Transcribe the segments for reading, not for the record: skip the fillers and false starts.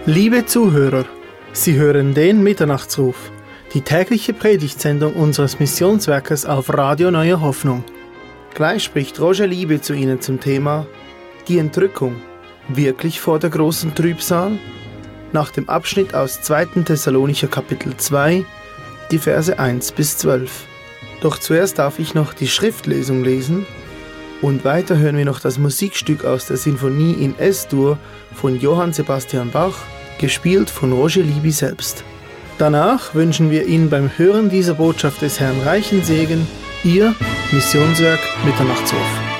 Liebe Zuhörer, Sie hören den Mitternachtsruf, die tägliche Predigtsendung unseres Missionswerkes auf Radio Neue Hoffnung. Gleich spricht Roger Liebe zu Ihnen zum Thema Die Entrückung, wirklich vor der großen Trübsal? Nach dem Abschnitt aus 2. Thessalonicher Kapitel 2, die Verse 1 bis 12. Doch zuerst darf ich noch die Schriftlesung lesen und weiter hören wir noch das Musikstück aus der Sinfonie in S-Dur von Johann Sebastian Bach, gespielt von Roger Liebe selbst. Danach wünschen wir Ihnen beim Hören dieser Botschaft des Herrn reichen Segen, Ihr Missionswerk Mitternachtsruf.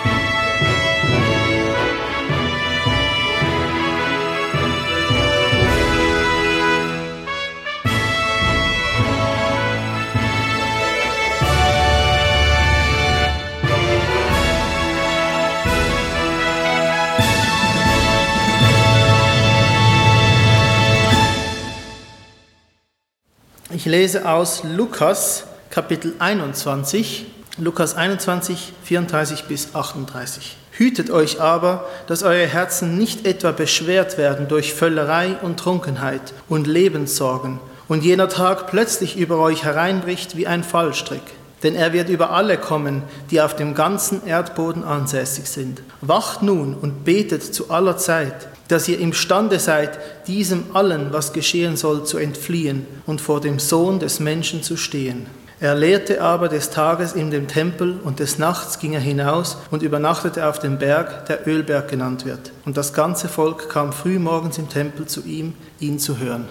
Ich lese aus Lukas Kapitel 21, Lukas 21, 34 bis 38. Hütet euch aber, dass eure Herzen nicht etwa beschwert werden durch Völlerei und Trunkenheit und Lebenssorgen und jener Tag plötzlich über euch hereinbricht wie ein Fallstrick. Denn er wird über alle kommen, die auf dem ganzen Erdboden ansässig sind. Wacht nun und betet zu aller Zeit, dass ihr imstande seid, diesem allen, was geschehen soll, zu entfliehen und vor dem Sohn des Menschen zu stehen. Er lehrte aber des Tages in dem Tempel und des Nachts ging er hinaus und übernachtete auf dem Berg, der Ölberg genannt wird. Und das ganze Volk kam früh morgens im Tempel zu ihm, ihn zu hören.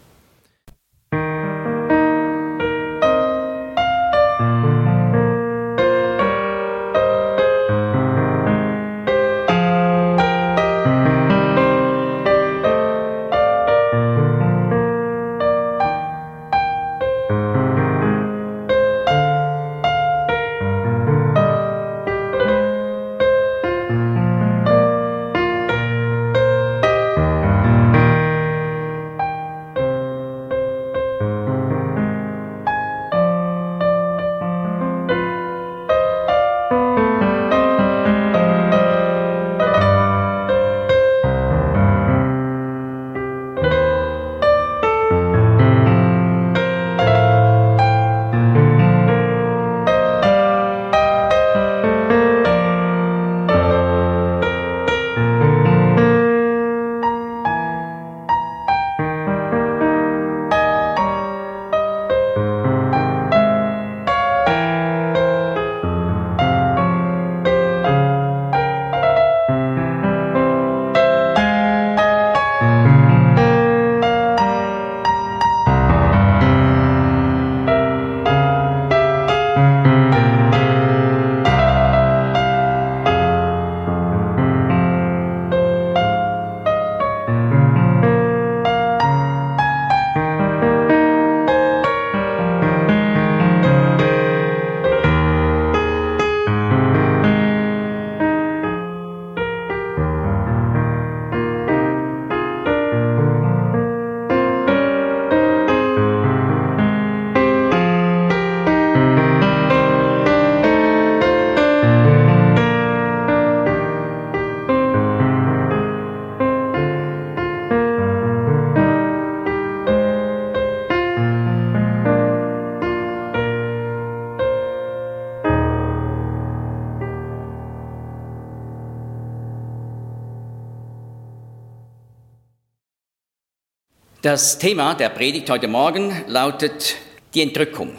Das Thema der Predigt heute Morgen lautet die Entrückung.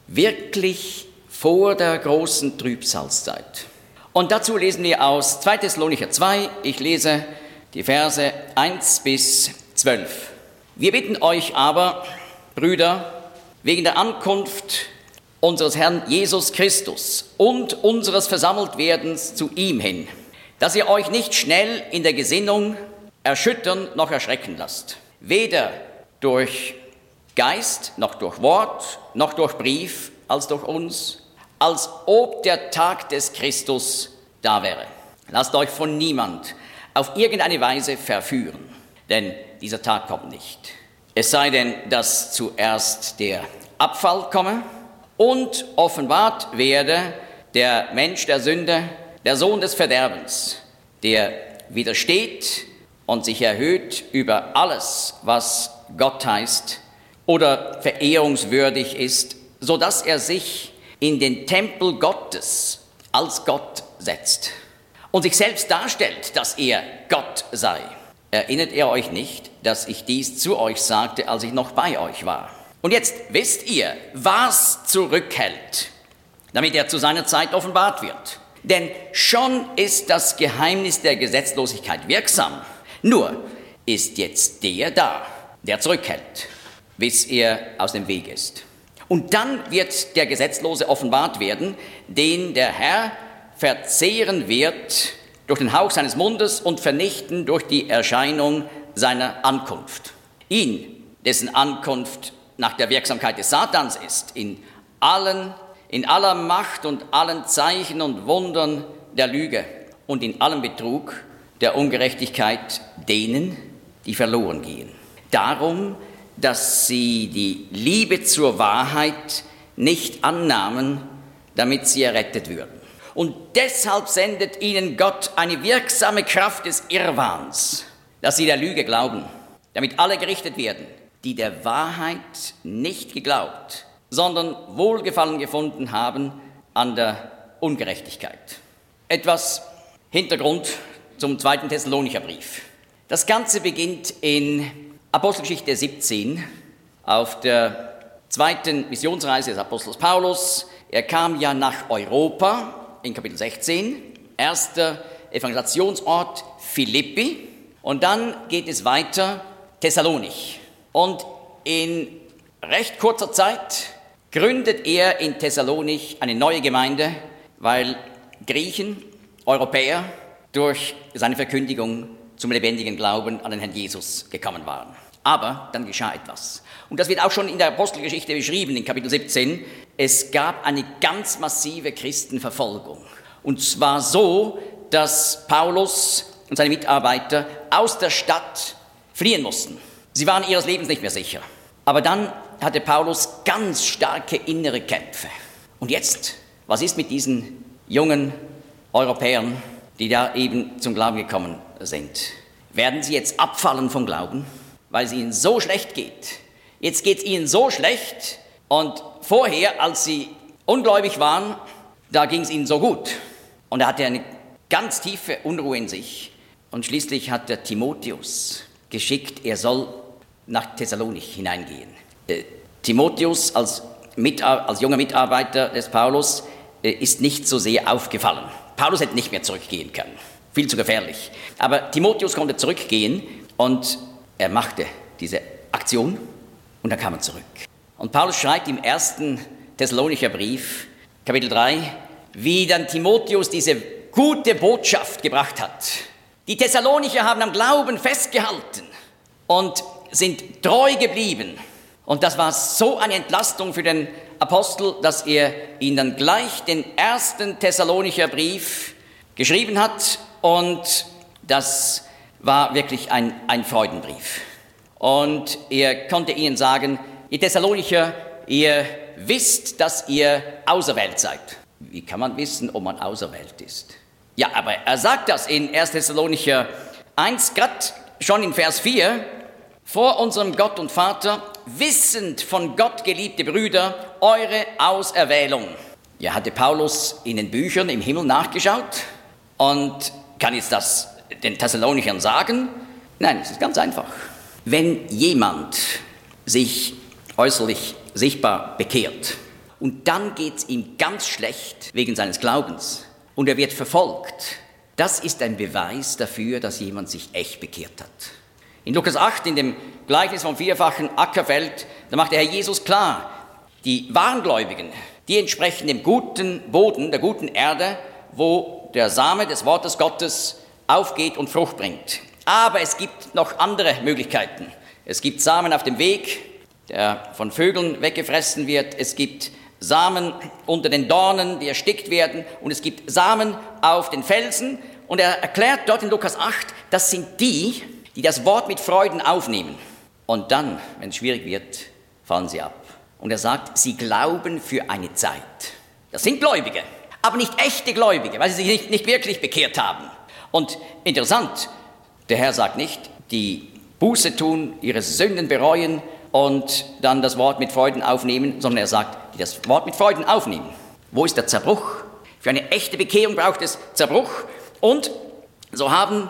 Wirklich vor der großen Trübsalzeit. Und dazu lesen wir aus 2. Thessalonicher 2, ich lese die Verse 1 bis 12. Wir bitten euch aber, Brüder, wegen der Ankunft unseres Herrn Jesus Christus und unseres Versammeltwerdens zu ihm hin, dass ihr euch nicht schnell in der Gesinnung erschüttern noch erschrecken lasst. Weder durch Geist, noch durch Wort, noch durch Brief, als durch uns, als ob der Tag des Christus da wäre. Lasst euch von niemand auf irgendeine Weise verführen, denn dieser Tag kommt nicht. Es sei denn, dass zuerst der Abfall komme und offenbart werde der Mensch der Sünde, der Sohn des Verderbens, der widersteht und sich erhöht über alles, was Gott heißt oder verehrungswürdig ist, sodass er sich in den Tempel Gottes als Gott setzt und sich selbst darstellt, dass er Gott sei. Erinnert ihr euch nicht, dass ich dies zu euch sagte, als ich noch bei euch war? Und jetzt wisst ihr, was zurückhält, damit er zu seiner Zeit offenbart wird. Denn schon ist das Geheimnis der Gesetzlosigkeit wirksam. Nur ist jetzt der da, der zurückhält, bis er aus dem Weg ist. Und dann wird der Gesetzlose offenbart werden, den der Herr verzehren wird durch den Hauch seines Mundes und vernichten durch die Erscheinung seiner Ankunft. Ihn, dessen Ankunft nach der Wirksamkeit des Satans ist, in aller Macht und allen Zeichen und Wundern der Lüge und in allem Betrug der Ungerechtigkeit denen, die verloren gehen. Darum, dass sie die Liebe zur Wahrheit nicht annahmen, damit sie errettet würden. Und deshalb sendet ihnen Gott eine wirksame Kraft des Irrwahns, dass sie der Lüge glauben, damit alle gerichtet werden, die der Wahrheit nicht geglaubt, sondern Wohlgefallen gefunden haben an der Ungerechtigkeit. Etwas Hintergrund zum 2. Thessalonicher Brief. Das Ganze beginnt in Apostelgeschichte 17 auf der zweiten Missionsreise des Apostels Paulus. Er kam ja nach Europa in Kapitel 16, erster Evangelisationsort Philippi, und dann geht es weiter Thessalonich. Und in recht kurzer Zeit gründet er in Thessalonich eine neue Gemeinde, weil Griechen, Europäer durch seine Verkündigung zum lebendigen Glauben an den Herrn Jesus gekommen waren. Aber dann geschah etwas. Und das wird auch schon in der Apostelgeschichte beschrieben, in Kapitel 17. Es gab eine ganz massive Christenverfolgung. Und zwar so, dass Paulus und seine Mitarbeiter aus der Stadt fliehen mussten. Sie waren ihres Lebens nicht mehr sicher. Aber dann hatte Paulus ganz starke innere Kämpfe. Und jetzt, was ist mit diesen jungen Europäern, die da eben zum Glauben gekommen sind? Werden sie jetzt abfallen vom Glauben, weil es ihnen so schlecht geht? Jetzt geht es ihnen so schlecht, und vorher, als sie ungläubig waren, da ging es ihnen so gut. Und er hatte eine ganz tiefe Unruhe in sich. Und schließlich hat der Timotheus geschickt, er soll nach Thessalonich hineingehen. Timotheus als junger Mitarbeiter des Paulus ist nicht so sehr aufgefallen. Paulus hätte nicht mehr zurückgehen können, viel zu gefährlich. Aber Timotheus konnte zurückgehen, und er machte diese Aktion, und dann kam er zurück. Und Paulus schreibt im 1. Thessalonicher Brief, Kapitel 3, wie dann Timotheus diese gute Botschaft gebracht hat. Die Thessalonicher haben am Glauben festgehalten und sind treu geblieben. Und das war so eine Entlastung für den Apostel, dass er ihnen dann gleich den 1. Thessalonicher Brief geschrieben hat. Und das war wirklich ein Freudenbrief. Und er konnte ihnen sagen, ihr Thessalonicher, ihr wisst, dass ihr auserwählt seid. Wie kann man wissen, ob man auserwählt ist? Ja, aber er sagt das in 1. Thessalonicher 1, gerade schon in Vers 4, vor unserem Gott und Vater, wissend von Gott, geliebte Brüder, eure Auserwählung. Ja, hatte Paulus in den Büchern im Himmel nachgeschaut und kann jetzt das den Thessalonichern sagen? Nein, es ist ganz einfach. Wenn jemand sich äußerlich sichtbar bekehrt und dann geht es ihm ganz schlecht wegen seines Glaubens und er wird verfolgt, das ist ein Beweis dafür, dass jemand sich echt bekehrt hat. In Lukas 8, in dem Gleichnis vom vierfachen Ackerfeld, da macht der Herr Jesus klar, die Wahrengläubigen, die entsprechen dem guten Boden, der guten Erde, wo der Same des Wortes Gottes aufgeht und Frucht bringt. Aber es gibt noch andere Möglichkeiten. Es gibt Samen auf dem Weg, der von Vögeln weggefressen wird. Es gibt Samen unter den Dornen, die erstickt werden. Und es gibt Samen auf den Felsen. Und er erklärt dort in Lukas 8, das sind die, die das Wort mit Freuden aufnehmen. Und dann, wenn es schwierig wird, fallen sie ab. Und er sagt, sie glauben für eine Zeit. Das sind Gläubige, aber nicht echte Gläubige, weil sie sich nicht wirklich bekehrt haben. Und interessant, Der Herr sagt nicht, die Buße tun, ihre Sünden bereuen und dann das Wort mit Freuden aufnehmen, sondern er sagt, die das Wort mit Freuden aufnehmen. Wo ist der Zerbruch? Für eine echte Bekehrung braucht es Zerbruch. Und so haben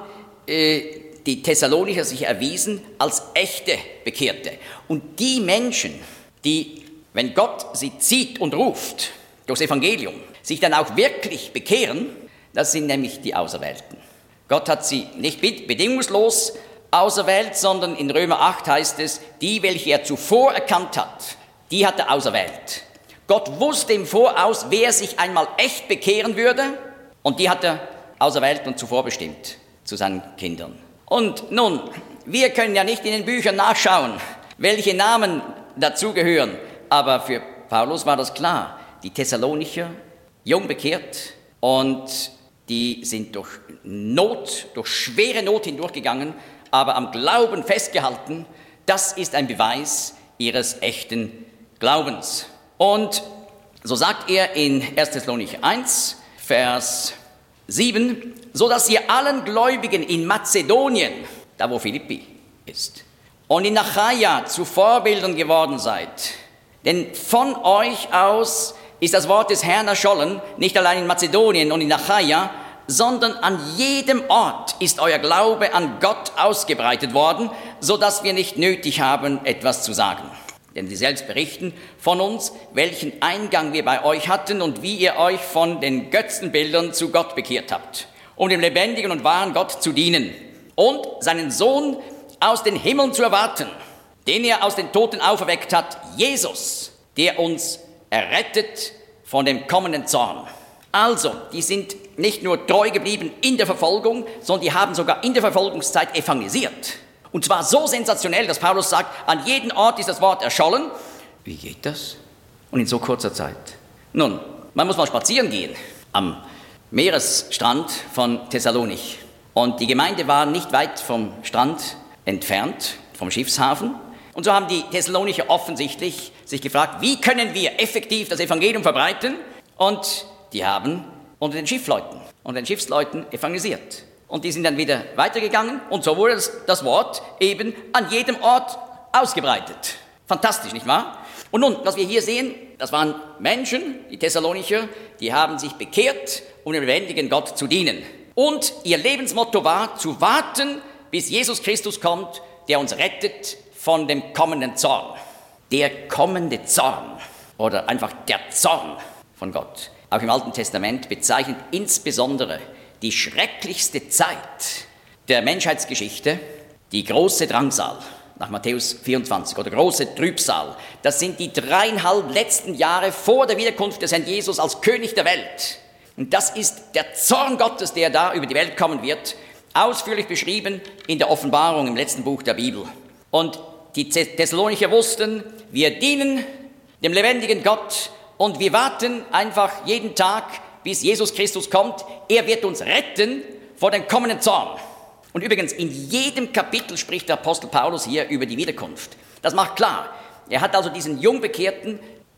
die Thessalonicher sich erwiesen als echte Bekehrte. Und die Menschen, die, wenn Gott sie zieht und ruft, durchs Evangelium, sich dann auch wirklich bekehren, das sind nämlich die Auserwählten. Gott hat sie nicht bedingungslos auserwählt, sondern in Römer 8 heißt es, die, welche er zuvor erkannt hat, die hat er auserwählt. Gott wusste im Voraus, wer sich einmal echt bekehren würde, und die hat er auserwählt und zuvor bestimmt zu seinen Kindern. Und nun, wir können ja nicht in den Büchern nachschauen, welche Namen dazugehören, aber für Paulus war das klar, die Thessalonicher, jung bekehrt, und die sind durch Not, durch schwere Not hindurchgegangen, aber am Glauben festgehalten. Das ist ein Beweis ihres echten Glaubens. Und so sagt er in 1. Thessalonicher 1, Vers 7, so dass ihr allen Gläubigen in Mazedonien, da wo Philippi ist, und in Achaia zu Vorbildern geworden seid. Denn von euch aus ist das Wort des Herrn erschollen, nicht allein in Mazedonien und in Achaia, sondern an jedem Ort ist euer Glaube an Gott ausgebreitet worden, so dass wir nicht nötig haben, etwas zu sagen. Denn sie selbst berichten von uns, welchen Eingang wir bei euch hatten und wie ihr euch von den Götzenbildern zu Gott bekehrt habt, um dem lebendigen und wahren Gott zu dienen und seinen Sohn aus den Himmeln zu erwarten, den er aus den Toten auferweckt hat, Jesus, der uns errettet von dem kommenden Zorn. Also, die sind nicht nur treu geblieben in der Verfolgung, sondern die haben sogar in der Verfolgungszeit evangelisiert. Und zwar so sensationell, dass Paulus sagt, an jedem Ort ist das Wort erschollen. Wie geht das? Und in so kurzer Zeit. Nun, man muss mal spazieren gehen am Meeresstrand von Thessalonich. Und die Gemeinde war nicht weit vom Strand entfernt, vom Schiffshafen. Und so haben die Thessalonicher offensichtlich sich gefragt, wie können wir effektiv das Evangelium verbreiten? Und die haben unter den Schiffsleuten evangelisiert. Und die sind dann wieder weitergegangen und so wurde das Wort eben an jedem Ort ausgebreitet. Fantastisch, nicht wahr? Und nun, was wir hier sehen, das waren Menschen, die Thessalonicher, die haben sich bekehrt, um dem lebendigen Gott zu dienen. Und ihr Lebensmotto war, zu warten, bis Jesus Christus kommt, der uns rettet von dem kommenden Zorn. Der kommende Zorn oder einfach der Zorn von Gott. Auch im Alten Testament bezeichnet insbesondere die schrecklichste Zeit der Menschheitsgeschichte, die große Drangsal, nach Matthäus 24, oder große Trübsal. Das sind die 3,5 letzten Jahre vor der Wiederkunft des Herrn Jesus als König der Welt. Und das ist der Zorn Gottes, der da über die Welt kommen wird, ausführlich beschrieben in der Offenbarung im letzten Buch der Bibel. Und die Thessalonicher wussten, wir dienen dem lebendigen Gott und wir warten einfach jeden Tag, bis Jesus Christus kommt. Er wird uns retten vor dem kommenden Zorn. Und übrigens, in jedem Kapitel spricht der Apostel Paulus hier über die Wiederkunft. Das macht klar, er hat also diesen Jungbekehrten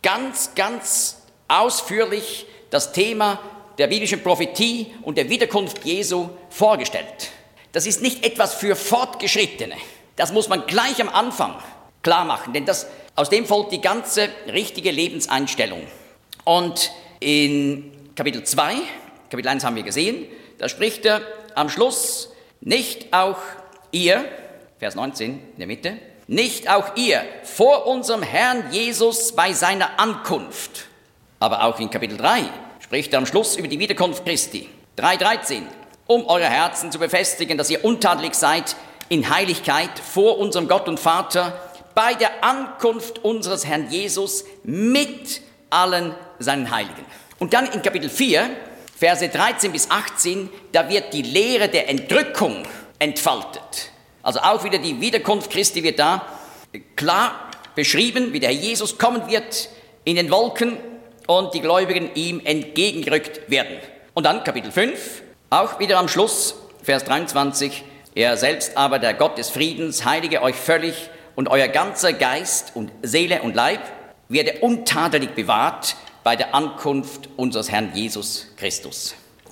ganz ausführlich das Thema der biblischen Prophetie und der Wiederkunft Jesu vorgestellt. Das ist nicht etwas für Fortgeschrittene. Das muss man gleich am Anfang klar machen, denn aus dem folgt die ganze richtige Lebenseinstellung. Und in Kapitel 2, Kapitel 1 haben wir gesehen, da spricht er am Schluss, nicht auch ihr, Vers 19 in der Mitte, nicht auch ihr vor unserem Herrn Jesus bei seiner Ankunft. Aber auch in Kapitel 3 spricht er am Schluss über die Wiederkunft Christi. 3,13, um eure Herzen zu befestigen, dass ihr untadelig seid in Heiligkeit vor unserem Gott und Vater bei der Ankunft unseres Herrn Jesus mit allen seinen Heiligen. Und dann in Kapitel 4, Verse 13 bis 18, da wird die Lehre der Entrückung entfaltet. Also auch wieder die Wiederkunft Christi wird da klar beschrieben, wie der Herr Jesus kommen wird in den Wolken und die Gläubigen ihm entgegengerückt werden. Und dann Kapitel 5, auch wieder am Schluss, Vers 23, er selbst aber, der Gott des Friedens, heilige euch völlig und euer ganzer Geist und Seele und Leib werde untadelig bewahrt bei der Ankunft unseres Herrn Jesus Christus.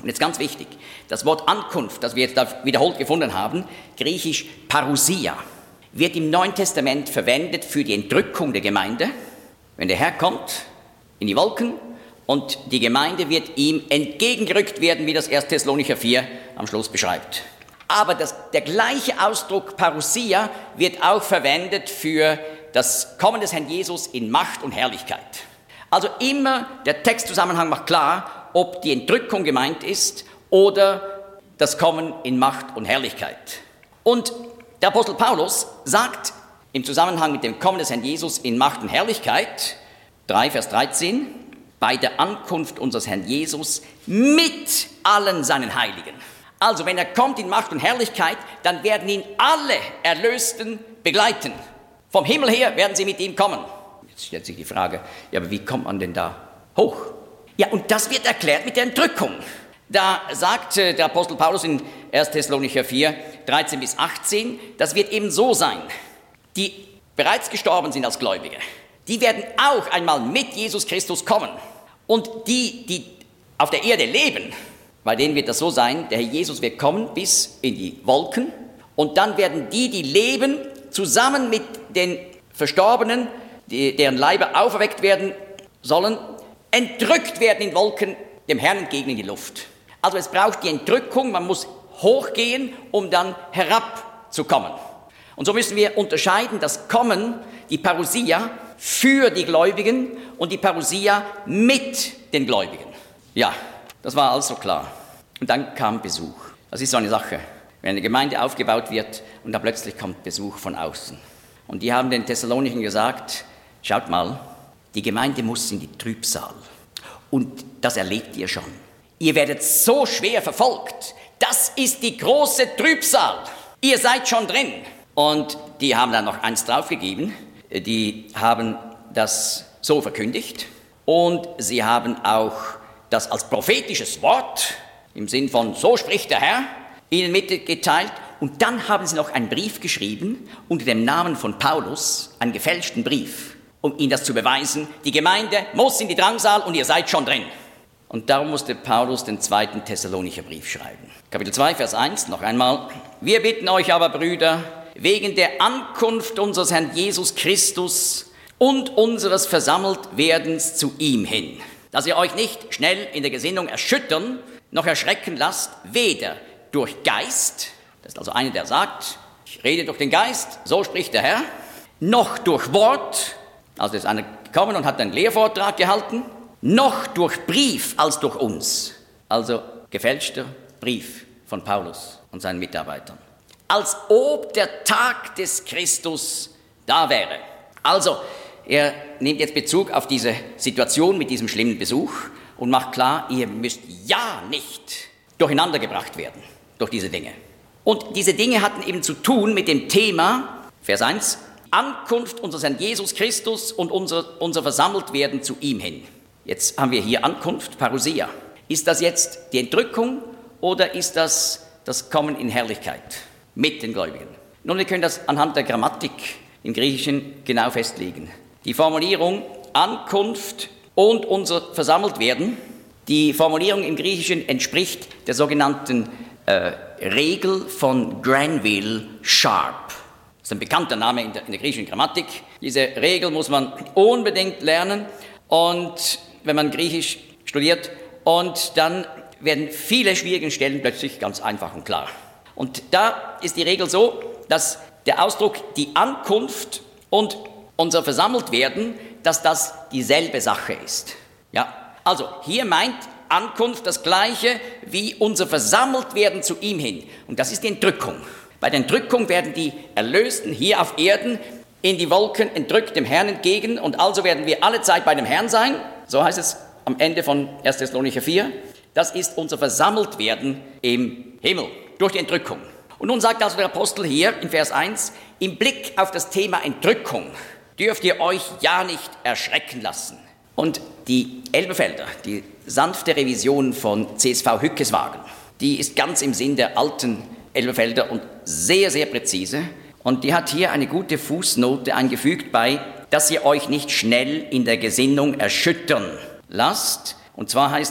Und jetzt ganz wichtig, das Wort Ankunft, das wir jetzt da wiederholt gefunden haben, griechisch Parousia, wird im Neuen Testament verwendet für die Entrückung der Gemeinde. Wenn der Herr kommt in die Wolken und die Gemeinde wird ihm entgegengerückt werden, wie das 1. Thessalonicher 4 am Schluss beschreibt. Aber der gleiche Ausdruck Parousia wird auch verwendet für das Kommen des Herrn Jesus in Macht und Herrlichkeit. Also immer der Textzusammenhang macht klar, ob die Entrückung gemeint ist oder das Kommen in Macht und Herrlichkeit. Und der Apostel Paulus sagt im Zusammenhang mit dem Kommen des Herrn Jesus in Macht und Herrlichkeit, 3 Vers 13, bei der Ankunft unseres Herrn Jesus mit allen seinen Heiligen. Also wenn er kommt in Macht und Herrlichkeit, dann werden ihn alle Erlösten begleiten. Vom Himmel her werden sie mit ihm kommen. Jetzt stellt sich die Frage, ja, aber wie kommt man denn da hoch? Ja, und das wird erklärt mit der Entrückung. Da sagt der Apostel Paulus in 1. Thessalonicher 4, 13 bis 18, das wird eben so sein. Die bereits gestorben sind als Gläubige, die werden auch einmal mit Jesus Christus kommen. Und die auf der Erde leben, bei denen wird das so sein, der Herr Jesus wird kommen bis in die Wolken und dann werden die leben, zusammen mit den Verstorbenen, deren Leiber auferweckt werden sollen, entrückt werden in Wolken dem Herrn entgegen in die Luft. Also es braucht die Entrückung, man muss hochgehen, um dann herabzukommen. Und so müssen wir unterscheiden, das Kommen, die Parousia, für die Gläubigen und die Parousia mit den Gläubigen. Ja, das war also klar. Und dann kam Besuch. Das ist so eine Sache, wenn eine Gemeinde aufgebaut wird und dann plötzlich kommt Besuch von außen. Und die haben den Thessalonichern gesagt, schaut mal, die Gemeinde muss in die Trübsal. Und das erlebt ihr schon. Ihr werdet so schwer verfolgt. Das ist die große Trübsal. Ihr seid schon drin. Und die haben dann noch eins draufgegeben. Die haben das so verkündigt. Und sie haben auch das als prophetisches Wort im Sinn von so spricht der Herr ihnen mitgeteilt. Und dann haben sie noch einen Brief geschrieben unter dem Namen von Paulus, einen gefälschten Brief, um ihnen das zu beweisen. Die Gemeinde muss in die Drangsal und ihr seid schon drin. Und darum musste Paulus den 2. Thessalonicher Brief schreiben. Kapitel 2, Vers 1, noch einmal. Wir bitten euch aber, Brüder, wegen der Ankunft unseres Herrn Jesus Christus und unseres Versammeltwerdens zu ihm hin, dass ihr euch nicht schnell in der Gesinnung erschüttern, noch erschrecken lasst, weder durch Geist, das ist also einer, der sagt, ich rede durch den Geist, so spricht der Herr, noch durch Wort, also ist einer gekommen und hat einen Lehrvortrag gehalten, noch durch Brief als durch uns, also gefälschter Brief von Paulus und seinen Mitarbeitern, als ob der Tag des Christus da wäre. Also, er nimmt jetzt Bezug auf diese Situation mit diesem schlimmen Besuch und macht klar, ihr müsst ja nicht durcheinander gebracht werden durch diese Dinge. Und diese Dinge hatten eben zu tun mit dem Thema, Vers 1, Ankunft unseres Herrn Jesus Christus und unser Versammeltwerden zu ihm hin. Jetzt haben wir hier Ankunft, Parousia. Ist das jetzt die Entrückung oder ist das das Kommen in Herrlichkeit mit den Gläubigen? Nun, wir können das anhand der Grammatik im Griechischen genau festlegen. Die Formulierung Ankunft und unser Versammeltwerden, die Formulierung im Griechischen entspricht der sogenannten Regel von Granville-Sharp. Das ist ein bekannter Name in der griechischen Grammatik. Diese Regel muss man unbedingt lernen, und wenn man Griechisch studiert, und dann werden viele schwierige Stellen plötzlich ganz einfach und klar. Und da ist die Regel so, dass der Ausdruck die Ankunft und unser Versammeltwerden, dass das dieselbe Sache ist. Ja, also hier meint Ankunft das Gleiche wie unser Versammeltwerden zu ihm hin. Und das ist die Entrückung. Bei der Entrückung werden die Erlösten hier auf Erden in die Wolken entrückt dem Herrn entgegen, und also werden wir alle Zeit bei dem Herrn sein. So heißt es am Ende von 1. Thessalonicher 4. Das ist unser Versammeltwerden im Himmel durch die Entrückung. Und nun sagt also der Apostel hier in Vers 1, im Blick auf das Thema Entrückung dürft ihr euch ja nicht erschrecken lassen. Und die Elberfelder, die sanfte Revision von CSV Hückeswagen, die ist ganz im Sinn der alten Elberfelder und sehr, sehr präzise. Und die hat hier eine gute Fußnote eingefügt bei, dass ihr euch nicht schnell in der Gesinnung erschüttern lasst. Und zwar heißt es,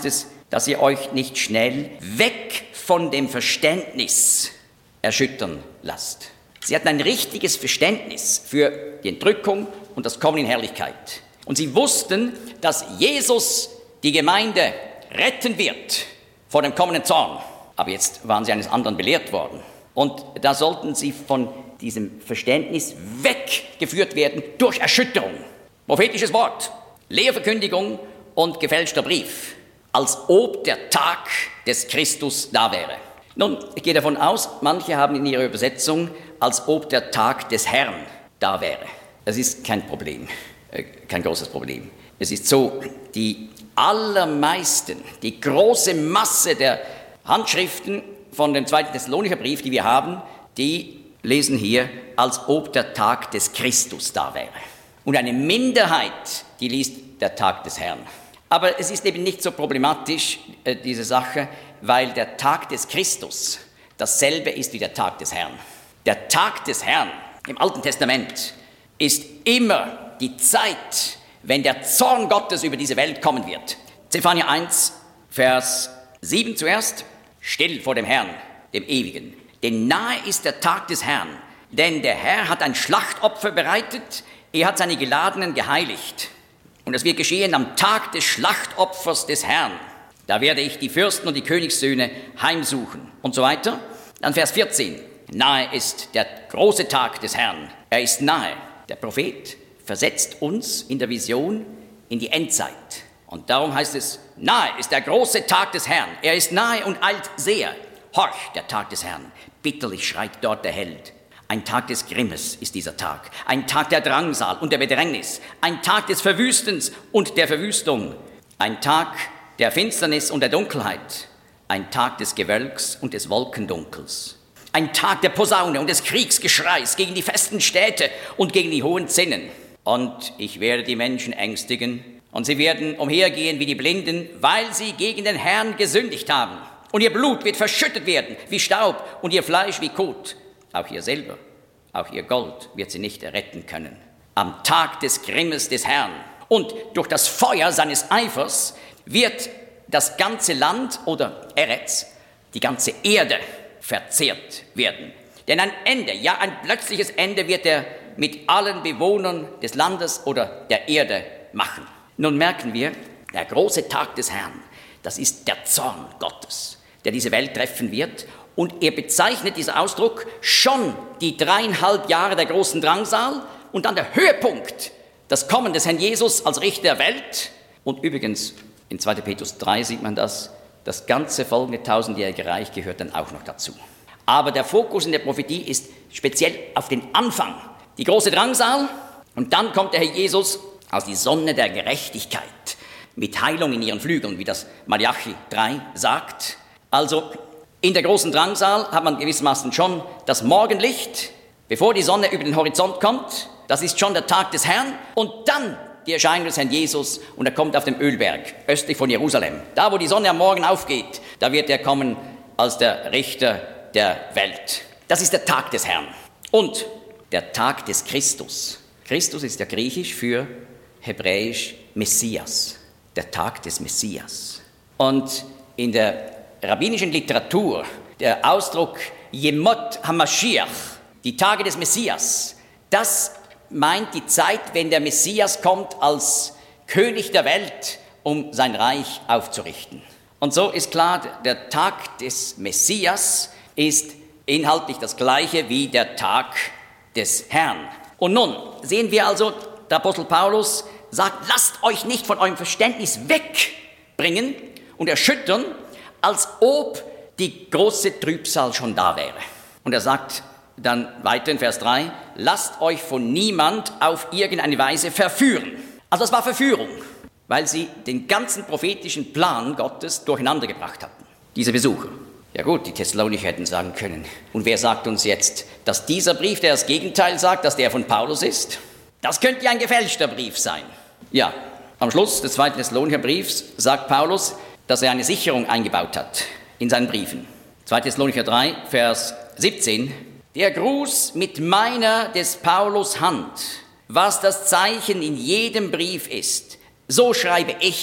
dass ihr euch nicht schnell weg von dem Verständnis erschüttern lasst. Sie hatten ein richtiges Verständnis für die Entrückung und das Kommen in Herrlichkeit. Und sie wussten, dass Jesus die Gemeinde retten wird vor dem kommenden Zorn. Aber jetzt waren sie eines anderen belehrt worden. Und da sollten sie von diesem Verständnis weggeführt werden durch Erschütterung. Prophetisches Wort, Lehrverkündigung und gefälschter Brief, als ob der Tag des Christus da wäre. Nun, ich gehe davon aus, manche haben in ihrer Übersetzung, als ob der Tag des Herrn da wäre. Das ist kein Problem, kein großes Problem. Es ist so, die allermeisten, die große Masse der Handschriften von dem 2. Thessalonicher Brief, die wir haben, die lesen hier, als ob der Tag des Christus da wäre. Und eine Minderheit, die liest der Tag des Herrn. Aber es ist eben nicht so problematisch, diese Sache, weil der Tag des Christus dasselbe ist wie der Tag des Herrn. Der Tag des Herrn im Alten Testament ist immer die Zeit, wenn der Zorn Gottes über diese Welt kommen wird. Zephania 1, Vers 7 zuerst. Still vor dem Herrn, dem Ewigen. Denn nahe ist der Tag des Herrn. Denn der Herr hat ein Schlachtopfer bereitet, er hat seine Geladenen geheiligt. Und es wird geschehen am Tag des Schlachtopfers des Herrn. Da werde ich die Fürsten und die Königssöhne heimsuchen. Und so weiter. Dann Vers 14. Nahe ist der große Tag des Herrn. Er ist nahe. Der Prophet versetzt uns in der Vision in die Endzeit. Und darum heißt es, nahe ist der große Tag des Herrn. Er ist nahe und eilt sehr. Horch, der Tag des Herrn. Bitterlich schreit dort der Held. Ein Tag des Grimmes ist dieser Tag. Ein Tag der Drangsal und der Bedrängnis. Ein Tag des Verwüstens und der Verwüstung. Ein Tag der Finsternis und der Dunkelheit. Ein Tag des Gewölks und des Wolkendunkels. Ein Tag der Posaune und des Kriegsgeschreis gegen die festen Städte und gegen die hohen Zinnen. Und ich werde die Menschen ängstigen. Und sie werden umhergehen wie die Blinden, weil sie gegen den Herrn gesündigt haben. Und ihr Blut wird verschüttet werden wie Staub und ihr Fleisch wie Kot. Auch ihr Silber, auch ihr Gold wird sie nicht erretten können. Am Tag des Grimmes des Herrn und durch das Feuer seines Eifers wird das ganze Land oder Eretz, die ganze Erde verzehrt werden. Denn ein Ende, ja ein plötzliches Ende wird er mit allen Bewohnern des Landes oder der Erde machen. Nun merken wir, der große Tag des Herrn, das ist der Zorn Gottes, der diese Welt treffen wird. Und er bezeichnet, dieser Ausdruck, schon die 3,5 Jahre der großen Drangsal und dann der Höhepunkt, das Kommen des Herrn Jesus als Richter der Welt. Und übrigens, in 2. Petrus 3 sieht man das ganze folgende 1000-jährige Reich gehört dann auch noch dazu. Aber der Fokus in der Prophetie ist speziell auf den Anfang, die große Drangsal. Und dann kommt der Herr Jesus als die Sonne der Gerechtigkeit mit Heilung in ihren Flügeln, wie das Malachi 3 sagt. Also in der großen Drangsal hat man gewissermaßen schon das Morgenlicht, bevor die Sonne über den Horizont kommt. Das ist schon der Tag des Herrn. Und dann die Erscheinung des Herrn Jesus und er kommt auf dem Ölberg, östlich von Jerusalem. Da, wo die Sonne am Morgen aufgeht, da wird er kommen als der Richter der Welt. Das ist der Tag des Herrn. Und der Tag des Christus. Christus ist ja griechisch für hebräisch Messias. Der Tag des Messias. Und in der rabbinischen Literatur, der Ausdruck Yemot HaMashiach, die Tage des Messias, das meint die Zeit, wenn der Messias kommt als König der Welt, um sein Reich aufzurichten. Und so ist klar, der Tag des Messias ist inhaltlich das gleiche wie der Tag des Herrn. Und nun sehen wir also, der Apostel Paulus sagt, lasst euch nicht von eurem Verständnis wegbringen und erschüttern, als ob die große Trübsal schon da wäre. Und er sagt dann weiter in Vers 3, lasst euch von niemand auf irgendeine Weise verführen. Also das war Verführung, weil sie den ganzen prophetischen Plan Gottes durcheinander gebracht hatten, diese Besucher. Ja gut, die Thessalonicher hätten sagen können, und wer sagt uns jetzt, dass dieser Brief, der das Gegenteil sagt, dass der von Paulus ist? Das könnte ja ein gefälschter Brief sein. Ja, am Schluss des 2. Thessalonicher Briefs sagt Paulus, dass er eine Sicherung eingebaut hat in seinen Briefen. 2. Thessalonicher 3, Vers 17. Der Gruß mit meiner des Paulus Hand, was das Zeichen in jedem Brief ist, so schreibe ich,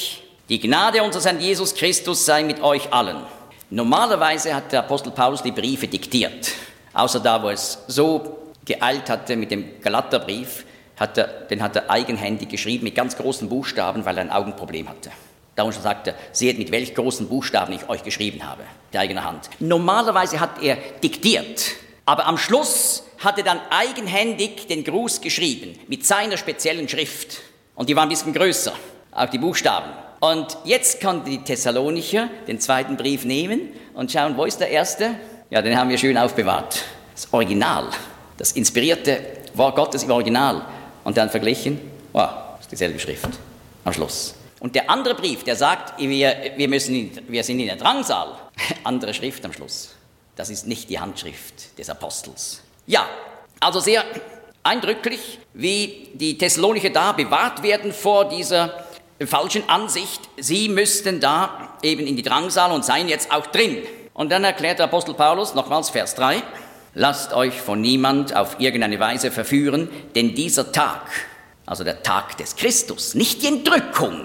Die Gnade unseres Herrn Jesus Christus sei mit euch allen. Normalerweise hat der Apostel Paulus die Briefe diktiert. Außer da, wo es so geeilt hatte mit dem Galaterbrief, den hat er eigenhändig geschrieben mit ganz großen Buchstaben, weil er ein Augenproblem hatte. Darum sagt er, seht, mit welch großen Buchstaben ich euch geschrieben habe, mit eigener Hand. Normalerweise hat er diktiert, aber am Schluss hat er dann eigenhändig den Gruß geschrieben, mit seiner speziellen Schrift. Und die war ein bisschen größer, auch die Buchstaben. Und jetzt konnten die Thessalonicher den zweiten Brief nehmen und schauen, wo ist der erste? Ja, den haben wir schön aufbewahrt. Das Original, das inspirierte Wort Gottes im Original. Und dann verglichen, das ist dieselbe Schrift am Schluss. Und der andere Brief, der sagt, wir sind in der Drangsal, andere Schrift am Schluss. Das ist nicht die Handschrift des Apostels. Ja, also sehr eindrücklich, wie die Thessalonicher da bewahrt werden vor dieser falschen Ansicht. Sie müssten da eben in die Drangsal und seien jetzt auch drin. Und dann erklärt der Apostel Paulus, nochmals Vers 3, lasst euch von niemand auf irgendeine Weise verführen, denn dieser Tag, also der Tag des Christus, nicht die Entrückung,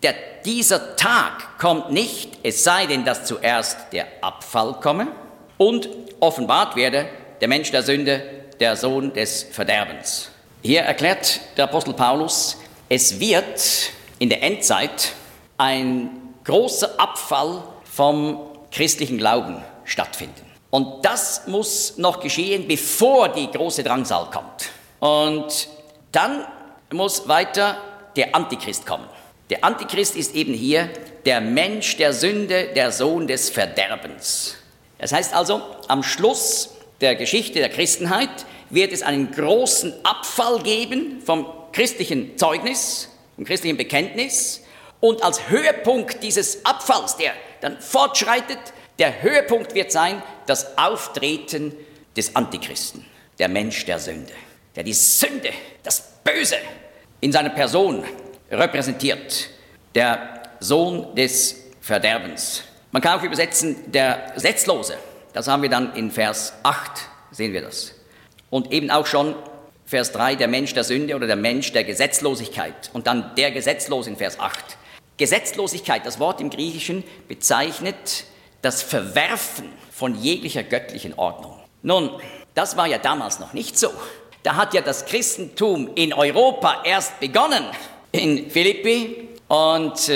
dieser Tag kommt nicht, es sei denn, dass zuerst der Abfall komme und offenbart werde der Mensch der Sünde, der Sohn des Verderbens. Hier erklärt der Apostel Paulus, es wird in der Endzeit ein großer Abfall vom christlichen Glauben stattfinden. Und das muss noch geschehen, bevor die große Drangsal kommt. Und dann muss weiter der Antichrist kommen. Der Antichrist ist eben hier der Mensch der Sünde, der Sohn des Verderbens. Das heißt also, am Schluss der Geschichte der Christenheit wird es einen großen Abfall geben vom christlichen Zeugnis, vom christlichen Bekenntnis. Und als Höhepunkt dieses Abfalls, der dann fortschreitet, der Höhepunkt wird sein, das Auftreten des Antichristen, der Mensch der Sünde, der die Sünde, das Böse in seiner Person repräsentiert, der Sohn des Verderbens. Man kann auch übersetzen, der Gesetzlose. Das haben wir dann in Vers 8, sehen wir das. Und eben auch schon Vers 3, der Mensch der Sünde oder der Mensch der Gesetzlosigkeit. Und dann der Gesetzlose in Vers 8. Gesetzlosigkeit, das Wort im Griechischen, bezeichnet das Verwerfen von jeglicher göttlichen Ordnung. Nun, das war ja damals noch nicht so. Da hat ja das Christentum in Europa erst begonnen. In Philippi und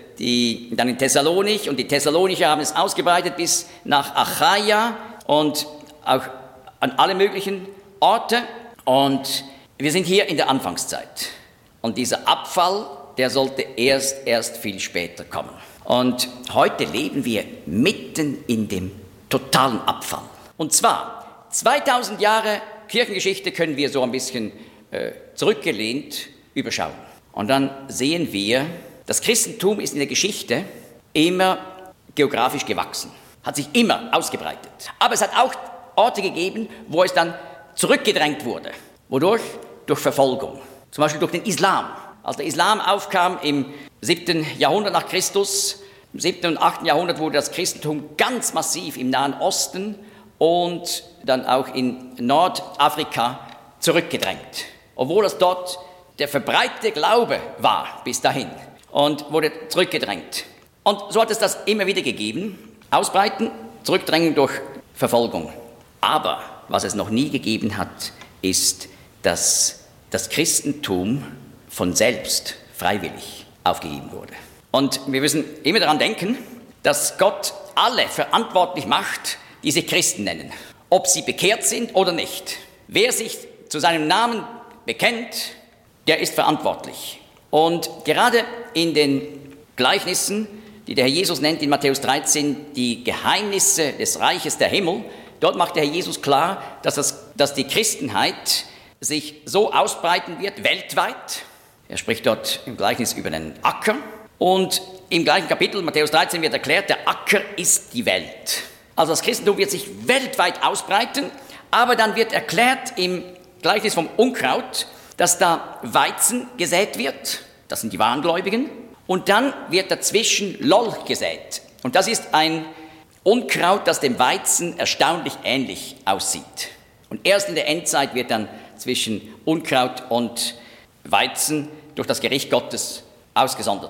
dann in Thessalonich. Und die Thessalonicher haben es ausgebreitet bis nach Achaia und auch an alle möglichen Orte. Und wir sind hier in der Anfangszeit. Und dieser Abfall, der sollte erst viel später kommen. Und heute leben wir mitten in dem totalen Abfall. Und zwar 2000 Jahre Kirchengeschichte können wir so ein bisschen zurückgelehnt überschauen. Und dann sehen wir, das Christentum ist in der Geschichte immer geografisch gewachsen, hat sich immer ausgebreitet. Aber es hat auch Orte gegeben, wo es dann zurückgedrängt wurde. Wodurch? Durch Verfolgung. Zum Beispiel durch den Islam. Als der Islam aufkam im 7. Jahrhundert nach Christus, im 7. und 8. Jahrhundert wurde das Christentum ganz massiv im Nahen Osten und dann auch in Nordafrika zurückgedrängt. Obwohl es dort der verbreitete Glaube war bis dahin und wurde zurückgedrängt. Und so hat es das immer wieder gegeben. Ausbreiten, zurückdrängen durch Verfolgung. Aber was es noch nie gegeben hat, ist, dass das Christentum von selbst freiwillig aufgegeben wurde. Und wir müssen immer daran denken, dass Gott alle verantwortlich macht, die sich Christen nennen, ob sie bekehrt sind oder nicht. Wer sich zu seinem Namen bekennt, der ist verantwortlich. Und gerade in den Gleichnissen, die der Herr Jesus nennt in Matthäus 13, die Geheimnisse des Reiches der Himmel, dort macht der Herr Jesus klar, dass die Christenheit sich so ausbreiten wird, weltweit. Er spricht dort im Gleichnis über den Acker. Und im gleichen Kapitel, Matthäus 13, wird erklärt, der Acker ist die Welt. Also das Christentum wird sich weltweit ausbreiten, aber dann wird erklärt im Gleichnis vom Unkraut, dass da Weizen gesät wird, das sind die Wahrengläubigen, und dann wird dazwischen Lolch gesät. Und das ist ein Unkraut, das dem Weizen erstaunlich ähnlich aussieht. Und erst in der Endzeit wird dann zwischen Unkraut und Weizen durch das Gericht Gottes ausgesondert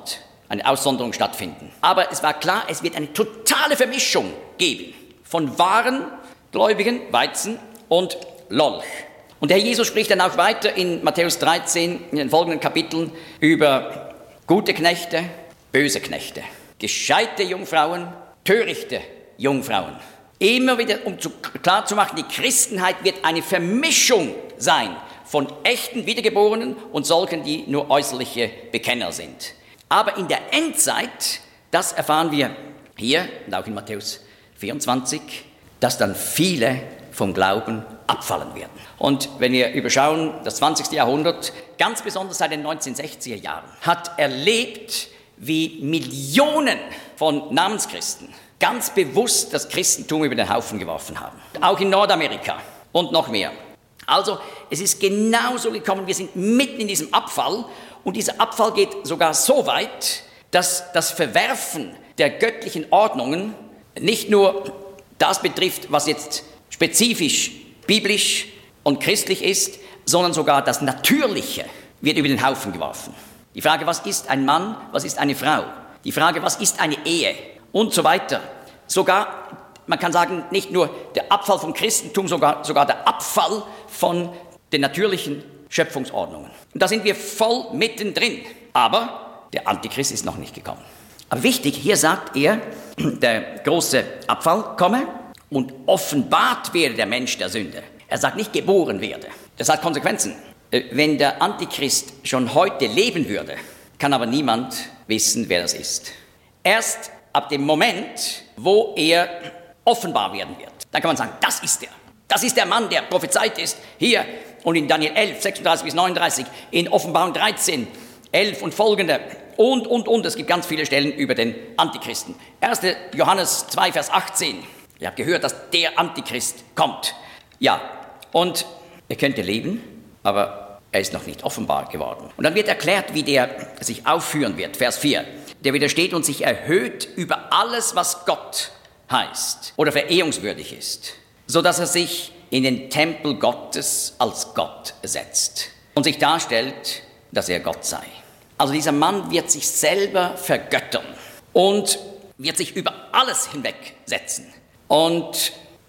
eine Aussonderung stattfinden. Aber es war klar, es wird eine totale Vermischung geben von wahren Gläubigen, Weizen und Lolch. Und der Herr Jesus spricht dann auch weiter in Matthäus 13, in den folgenden Kapiteln, über gute Knechte, böse Knechte, gescheite Jungfrauen, törichte Jungfrauen. Immer wieder, um klarzumachen, die Christenheit wird eine Vermischung sein von echten Wiedergeborenen und solchen, die nur äußerliche Bekenner sind. Aber in der Endzeit, das erfahren wir hier und auch in Matthäus 24, dass dann viele vom Glauben abfallen werden. Und wenn wir überschauen, das 20. Jahrhundert, ganz besonders seit den 1960er Jahren, hat erlebt, wie Millionen von Namenschristen ganz bewusst das Christentum über den Haufen geworfen haben. Auch in Nordamerika und noch mehr. Also es ist genauso gekommen, wir sind mitten in diesem Abfall und dieser Abfall geht sogar so weit, dass das Verwerfen der göttlichen Ordnungen nicht nur das betrifft, was jetzt spezifisch biblisch und christlich ist, sondern sogar das Natürliche wird über den Haufen geworfen. Die Frage, was ist ein Mann, was ist eine Frau? Die Frage, was ist eine Ehe? Und so weiter. Sogar, man kann sagen, nicht nur der Abfall vom Christentum, sogar der Abfall von den natürlichen Schöpfungsordnungen. Und da sind wir voll mittendrin. Aber der Antichrist ist noch nicht gekommen. Aber wichtig, hier sagt er, der große Abfall komme und offenbart werde der Mensch der Sünde. Er sagt nicht geboren werde. Das hat Konsequenzen. Wenn der Antichrist schon heute leben würde, kann aber niemand wissen, wer das ist. Erst ab dem Moment, wo er offenbar werden wird, dann kann man sagen, das ist er. Das ist der Mann, der prophezeit ist, hier und in Daniel 11, 36 bis 39, in Offenbarung 13, 11 und folgende und. Es gibt ganz viele Stellen über den Antichristen. 1. Johannes 2, Vers 18. Ihr habt gehört, dass der Antichrist kommt. Ja, und er könnte leben, aber er ist noch nicht offenbar geworden. Und dann wird erklärt, wie der sich aufführen wird. Vers 4. Der widersteht und sich erhöht über alles, was Gott heißt oder verehrungswürdig ist, sodass er sich in den Tempel Gottes als Gott setzt und sich darstellt, dass er Gott sei. Also dieser Mann wird sich selber vergöttern und wird sich über alles hinwegsetzen. Und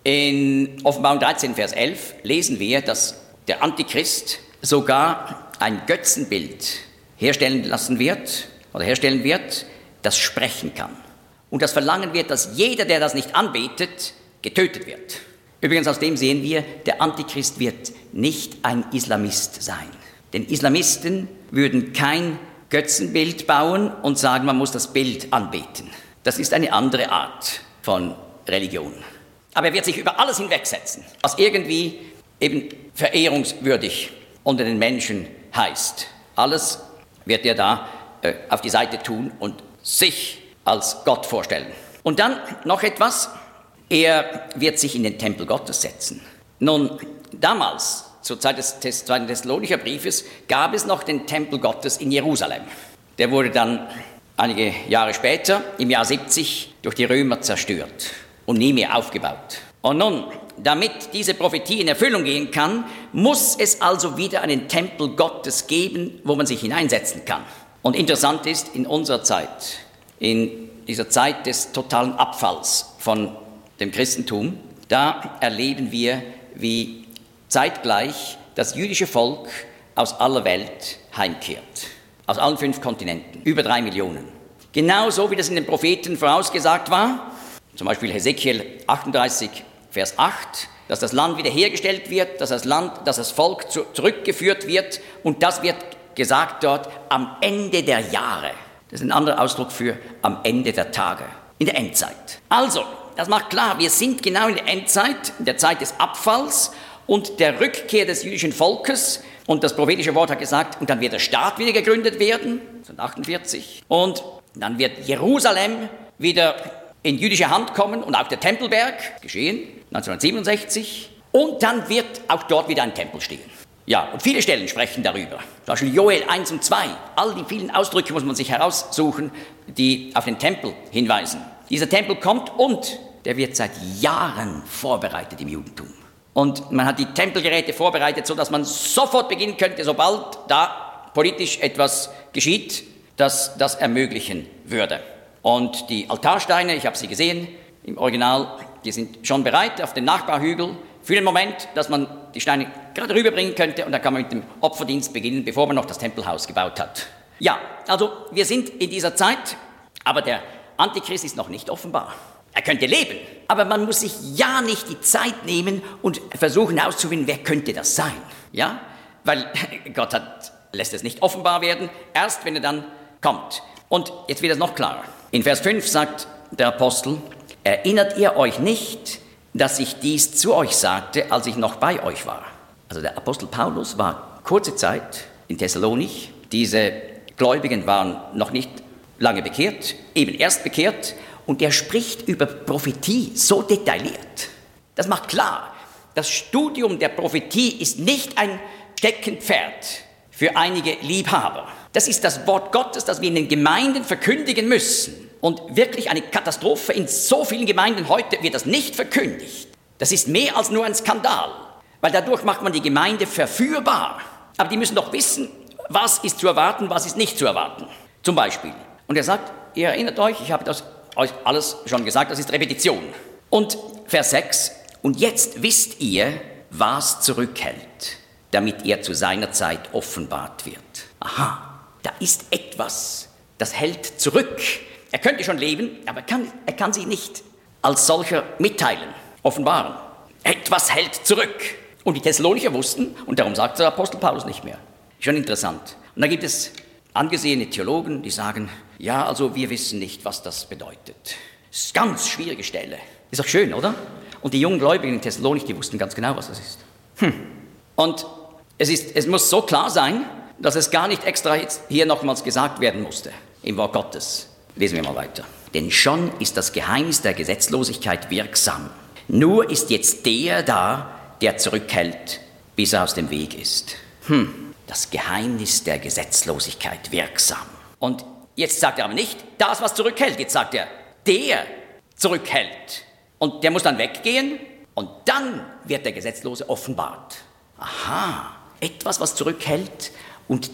in Offenbarung 13, Vers 11 lesen wir, dass der Antichrist sogar ein Götzenbild herstellen wird, das sprechen kann. Und das verlangen wird, dass jeder, der das nicht anbetet, getötet wird. Übrigens, aus dem sehen wir, der Antichrist wird nicht ein Islamist sein. Denn Islamisten würden kein Götzenbild bauen und sagen, man muss das Bild anbeten. Das ist eine andere Art von Religion. Aber er wird sich über alles hinwegsetzen, was irgendwie eben verehrungswürdig unter den Menschen heißt. Alles wird er da auf die Seite tun und sich als Gott vorstellen. Und dann noch etwas, er wird sich in den Tempel Gottes setzen. Nun, damals, zur Zeit des 2. Thessalonicher Briefes, gab es noch den Tempel Gottes in Jerusalem. Der wurde dann einige Jahre später, im Jahr 70, durch die Römer zerstört und nie mehr aufgebaut. Und nun, damit diese Prophetie in Erfüllung gehen kann, muss es also wieder einen Tempel Gottes geben, wo man sich hineinsetzen kann. Und interessant ist, in unserer Zeit, in dieser Zeit des totalen Abfalls von dem Christentum, da erleben wir, wie zeitgleich das jüdische Volk aus aller Welt heimkehrt. Aus allen 5 Kontinenten, über 3 Millionen. Genauso wie das in den Propheten vorausgesagt war, zum Beispiel Hesekiel 38, Vers 8, dass das Land wiederhergestellt wird, dass das Volk zurückgeführt wird und das wird gesagt dort am Ende der Jahre. Das ist ein anderer Ausdruck für am Ende der Tage, in der Endzeit. Also, das macht klar, wir sind genau in der Endzeit, in der Zeit des Abfalls und der Rückkehr des jüdischen Volkes. Und das prophetische Wort hat gesagt, und dann wird der Staat wieder gegründet werden, 1948. Und dann wird Jerusalem wieder in jüdische Hand kommen und auch der Tempelberg, geschehen, 1967. Und dann wird auch dort wieder ein Tempel stehen. Ja, und viele Stellen sprechen darüber. Zum Beispiel Joel 1 und 2. All die vielen Ausdrücke muss man sich heraussuchen, die auf den Tempel hinweisen. Dieser Tempel kommt und der wird seit Jahren vorbereitet im Judentum. Und man hat die Tempelgeräte vorbereitet, sodass man sofort beginnen könnte, sobald da politisch etwas geschieht, das das ermöglichen würde. Und die Altarsteine, ich habe sie gesehen im Original, die sind schon bereit auf dem Nachbarhügel für den Moment, dass man die Steine gerade rüberbringen könnte und dann kann man mit dem Opferdienst beginnen, bevor man noch das Tempelhaus gebaut hat. Ja, also wir sind in dieser Zeit, aber der Antichrist ist noch nicht offenbar. Er könnte leben, aber man muss sich ja nicht die Zeit nehmen und versuchen herauszufinden, wer könnte das sein. Ja, weil Gott lässt es nicht offenbar werden, erst wenn er dann kommt. Und jetzt wird es noch klarer. In Vers 5 sagt der Apostel, erinnert ihr euch nicht, dass ich dies zu euch sagte, als ich noch bei euch war? Also der Apostel Paulus war kurze Zeit in Thessalonich. Diese Gläubigen waren noch nicht lange bekehrt, eben erst bekehrt. Und er spricht über Prophetie so detailliert. Das macht klar, das Studium der Prophetie ist nicht ein Steckenpferd für einige Liebhaber. Das ist das Wort Gottes, das wir in den Gemeinden verkündigen müssen. Und wirklich eine Katastrophe. In so vielen Gemeinden heute wird das nicht verkündigt. Das ist mehr als nur ein Skandal, weil dadurch macht man die Gemeinde verführbar. Aber die müssen doch wissen, was ist zu erwarten, was ist nicht zu erwarten. Zum Beispiel. Und er sagt, ihr erinnert euch, ich habe das euch alles schon gesagt, das ist Repetition. Und Vers 6, und jetzt wisst ihr, was zurückhält, damit er zu seiner Zeit offenbart wird. Aha, da ist etwas, das hält zurück. Er könnte schon leben, aber er kann sich nicht als solcher mitteilen, offenbaren. Etwas hält zurück. Und die Thessalonicher wussten, und darum sagt der Apostel Paulus nicht mehr. Schon interessant. Und da gibt es angesehene Theologen, die sagen, ja, also wir wissen nicht, was das bedeutet. Das ist eine ganz schwierige Stelle. Ist doch schön, oder? Und die jungen Gläubigen in Thessalonich, die wussten ganz genau, was das ist. Und es muss so klar sein, dass es gar nicht extra jetzt hier nochmals gesagt werden musste im Wort Gottes. Lesen wir mal weiter. Denn schon ist das Geheimnis der Gesetzlosigkeit wirksam. Nur ist jetzt der da, der zurückhält, bis er aus dem Weg ist. Das Geheimnis der Gesetzlosigkeit wirksam. Und jetzt sagt er aber nicht, das, was zurückhält. Jetzt sagt er, der zurückhält. Und der muss dann weggehen und dann wird der Gesetzlose offenbart. Aha, etwas, was zurückhält und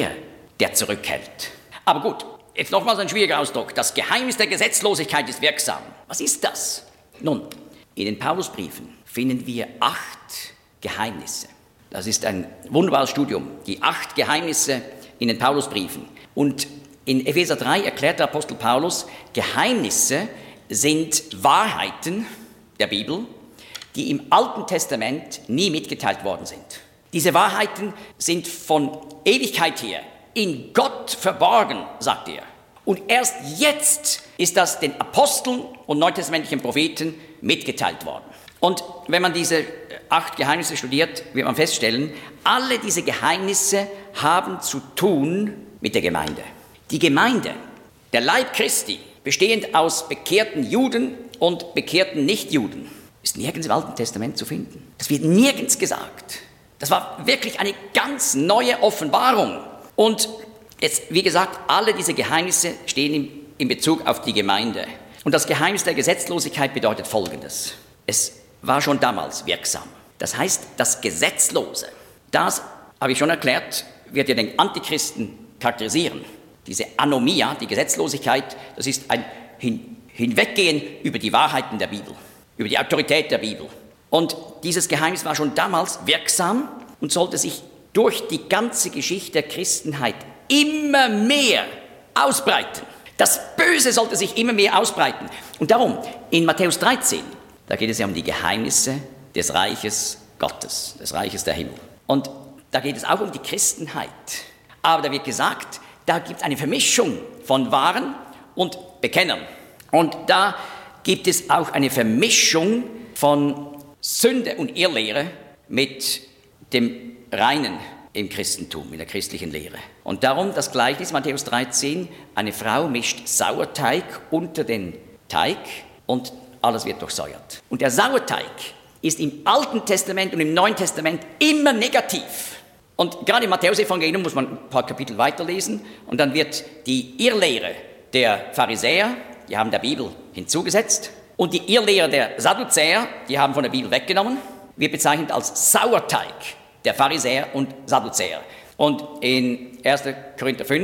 der zurückhält. Aber gut. Jetzt nochmals ein schwieriger Ausdruck. Das Geheimnis der Gesetzlosigkeit ist wirksam. Was ist das? Nun, in den Paulusbriefen finden wir 8 Geheimnisse. Das ist ein wunderbares Studium. Die 8 Geheimnisse in den Paulusbriefen. Und in Epheser 3 erklärt der Apostel Paulus, Geheimnisse sind Wahrheiten der Bibel, die im Alten Testament nie mitgeteilt worden sind. Diese Wahrheiten sind von Ewigkeit her in Gott verborgen, sagt er. Und erst jetzt ist das den Aposteln und neutestamentlichen Propheten mitgeteilt worden. Und wenn man diese 8 Geheimnisse studiert, wird man feststellen, alle diese Geheimnisse haben zu tun mit der Gemeinde. Die Gemeinde, der Leib Christi, bestehend aus bekehrten Juden und bekehrten Nichtjuden, ist nirgends im Alten Testament zu finden. Das wird nirgends gesagt. Das war wirklich eine ganz neue Offenbarung. Und jetzt, wie gesagt, alle diese Geheimnisse stehen in Bezug auf die Gemeinde. Und das Geheimnis der Gesetzlosigkeit bedeutet Folgendes. Es war schon damals wirksam. Das heißt, das Gesetzlose, das, habe ich schon erklärt, wird ja den Antichristen charakterisieren. Diese Anomia, die Gesetzlosigkeit, das ist ein Hinweggehen über die Wahrheiten der Bibel, über die Autorität der Bibel. Und dieses Geheimnis war schon damals wirksam und sollte sich durch die ganze Geschichte der Christenheit immer mehr ausbreiten. Das Böse sollte sich immer mehr ausbreiten. Und darum, in Matthäus 13, da geht es ja um die Geheimnisse des Reiches Gottes, des Reiches der Himmel. Und da geht es auch um die Christenheit. Aber da wird gesagt, da gibt es eine Vermischung von Wahren und Bekennern. Und da gibt es auch eine Vermischung von Sünde und Irrlehre mit dem Reinen im Christentum, in der christlichen Lehre. Und darum das Gleichnis Matthäus 13, eine Frau mischt Sauerteig unter den Teig und alles wird durchsäuert. Und der Sauerteig ist im Alten Testament und im Neuen Testament immer negativ. Und gerade im Matthäus-Evangelium muss man ein paar Kapitel weiterlesen und dann wird die Irrlehre der Pharisäer, die haben der Bibel hinzugesetzt, und die Irrlehre der Sadduzäer, die haben von der Bibel weggenommen, wird bezeichnet als Sauerteig der Pharisäer und Sadduzäer. Und in 1. Korinther 5,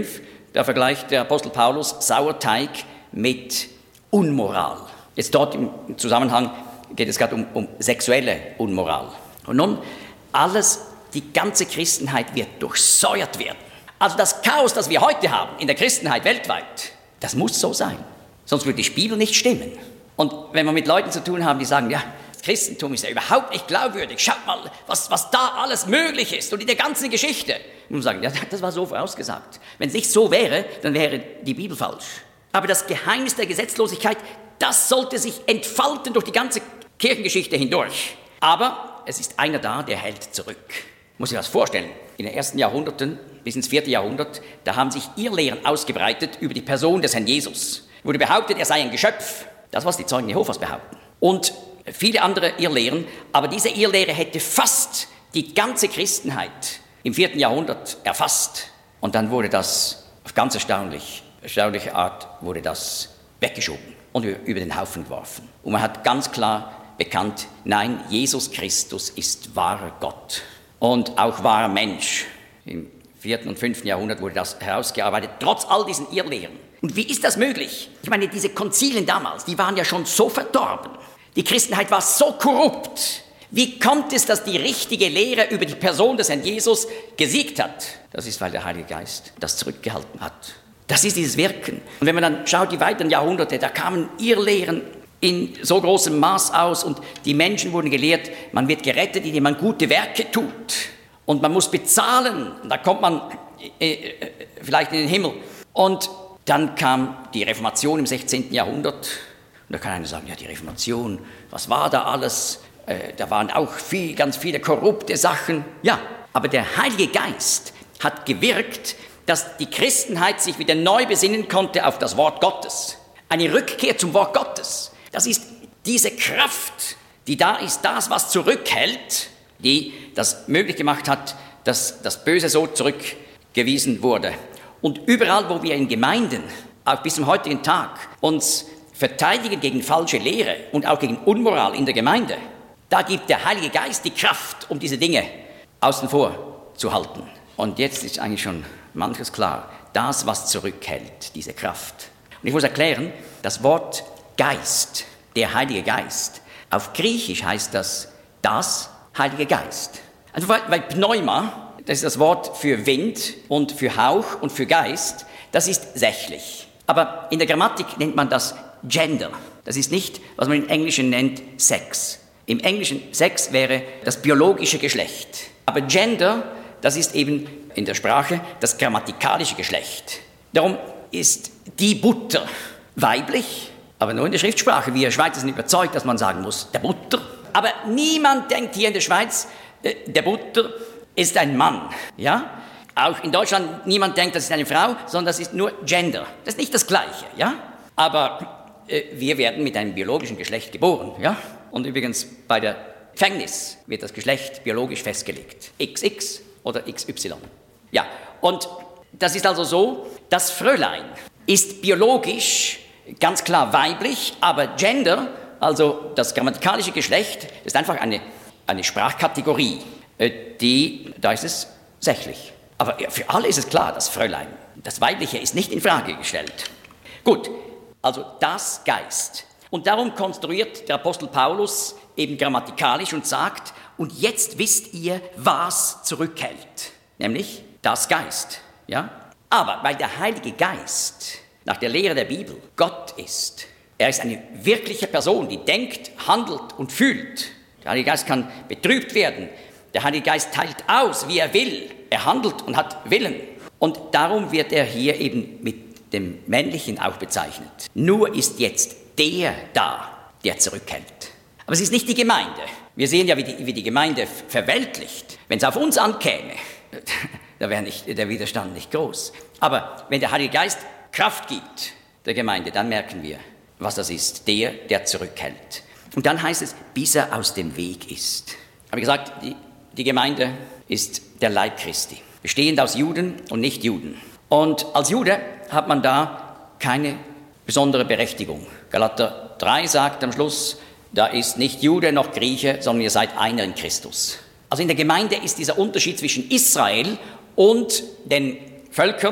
da vergleicht der Apostel Paulus Sauerteig mit Unmoral. Jetzt dort im Zusammenhang geht es gerade um sexuelle Unmoral. Und nun, die ganze Christenheit wird durchsäuert werden. Also das Chaos, das wir heute haben in der Christenheit weltweit, das muss so sein. Sonst würde die Bibel nicht stimmen. Und wenn wir mit Leuten zu tun haben, die sagen, ja, das Christentum ist ja überhaupt nicht glaubwürdig. Schaut mal, was da alles möglich ist und in der ganzen Geschichte. Und wir sagen, ja, das war so vorausgesagt. Wenn es nicht so wäre, dann wäre die Bibel falsch. Aber das Geheimnis der Gesetzlosigkeit, das sollte sich entfalten durch die ganze Kirchengeschichte hindurch. Aber es ist einer da, der hält zurück. Muss ich das vorstellen. In den ersten Jahrhunderten bis ins 4. Jahrhundert, da haben sich Irrlehren ausgebreitet über die Person des Herrn Jesus. Wurde behauptet, er sei ein Geschöpf. Das, was die Zeugen Jehovas behaupten. Und viele andere Irrlehren. Aber diese Irrlehre hätte fast die ganze Christenheit im 4. Jahrhundert erfasst. Und dann wurde das auf ganz erstaunliche Art wurde das weggeschoben und über den Haufen geworfen. Und man hat ganz klar bekannt, nein, Jesus Christus ist wahrer Gott und auch wahrer Mensch. Im 4. und 5. Jahrhundert wurde das herausgearbeitet, trotz all diesen Irrlehren. Und wie ist das möglich? Ich meine, diese Konzilien damals, die waren ja schon so verdorben. Die Christenheit war so korrupt. Wie kommt es, dass die richtige Lehre über die Person des Herrn Jesus gesiegt hat? Das ist, weil der Heilige Geist das zurückgehalten hat. Das ist dieses Wirken. Und wenn man dann schaut, die weiteren Jahrhunderte, da kamen Irrlehren in so großem Maß aus und die Menschen wurden gelehrt, man wird gerettet, indem man gute Werke tut. Und man muss bezahlen, da kommt man vielleicht in den Himmel. Und dann kam die Reformation im 16. Jahrhundert. Und da kann einer sagen, ja, die Reformation, was war da alles? Da waren auch ganz viele korrupte Sachen. Ja, aber der Heilige Geist hat gewirkt, dass die Christenheit sich wieder neu besinnen konnte auf das Wort Gottes. Eine Rückkehr zum Wort Gottes. Das ist diese Kraft, die da ist, das, was zurückhält, die das möglich gemacht hat, dass das Böse so zurückgewiesen wurde. Und überall, wo wir in Gemeinden, auch bis zum heutigen Tag, uns verteidigen gegen falsche Lehre und auch gegen Unmoral in der Gemeinde, da gibt der Heilige Geist die Kraft, um diese Dinge außen vor zu halten. Und jetzt ist eigentlich schon manches klar. Das, was zurückhält, diese Kraft. Und ich muss erklären, das Wort Geist, der Heilige Geist, auf Griechisch heißt das Heilige Geist. Also weil Pneuma, das ist das Wort für Wind und für Hauch und für Geist, das ist sächlich. Aber in der Grammatik nennt man das Gender. Das ist nicht, was man im Englischen nennt, Sex. Im Englischen Sex wäre das biologische Geschlecht. Aber Gender, das ist eben in der Sprache das grammatikalische Geschlecht. Darum ist die Butter weiblich, aber nur in der Schriftsprache. Wir Schweizer sind überzeugt, dass man sagen muss, der Butter. Aber niemand denkt hier in der Schweiz, der Butter ist ein Mann. Ja? Auch in Deutschland niemand denkt, das ist eine Frau, sondern das ist nur Gender. Das ist nicht das Gleiche. Ja? Aber wir werden mit einem biologischen Geschlecht geboren. Ja? Und übrigens bei der Empfängnis wird das Geschlecht biologisch festgelegt. XX oder XY. Ja, und das ist also so, das Fräulein ist biologisch ganz klar weiblich, aber Gender, also das grammatikalische Geschlecht, ist einfach eine Sprachkategorie, da ist es sächlich. Aber für alle ist es klar, das Fräulein, das Weibliche ist nicht in Frage gestellt. Gut, also das Geist. Und darum konstruiert der Apostel Paulus eben grammatikalisch und sagt, und jetzt wisst ihr, was zurückhält, nämlich das Geist. Ja? Aber weil der Heilige Geist nach der Lehre der Bibel Gott ist, er ist eine wirkliche Person, die denkt, handelt und fühlt. Der Heilige Geist kann betrübt werden. Der Heilige Geist teilt aus, wie er will. Er handelt und hat Willen. Und darum wird er hier eben mit dem Männlichen auch bezeichnet. Nur ist jetzt der da, der zurückhält. Aber es ist nicht die Gemeinde. Wir sehen ja, wie die Gemeinde verweltlicht. Wenn es auf uns ankäme, da wäre der Widerstand nicht groß. Aber wenn der Heilige Geist Kraft gibt der Gemeinde, dann merken wir, was das ist. Der zurückhält. Und dann heißt es, bis er aus dem Weg ist. Habe ich gesagt, die Gemeinde ist der Leib Christi. Bestehend aus Juden und Nichtjuden. Und als Jude hat man da keine besondere Berechtigung. Galater 3 sagt am Schluss, da ist nicht Jude noch Grieche, sondern ihr seid einer in Christus. Also in der Gemeinde ist dieser Unterschied zwischen Israel und den Völkern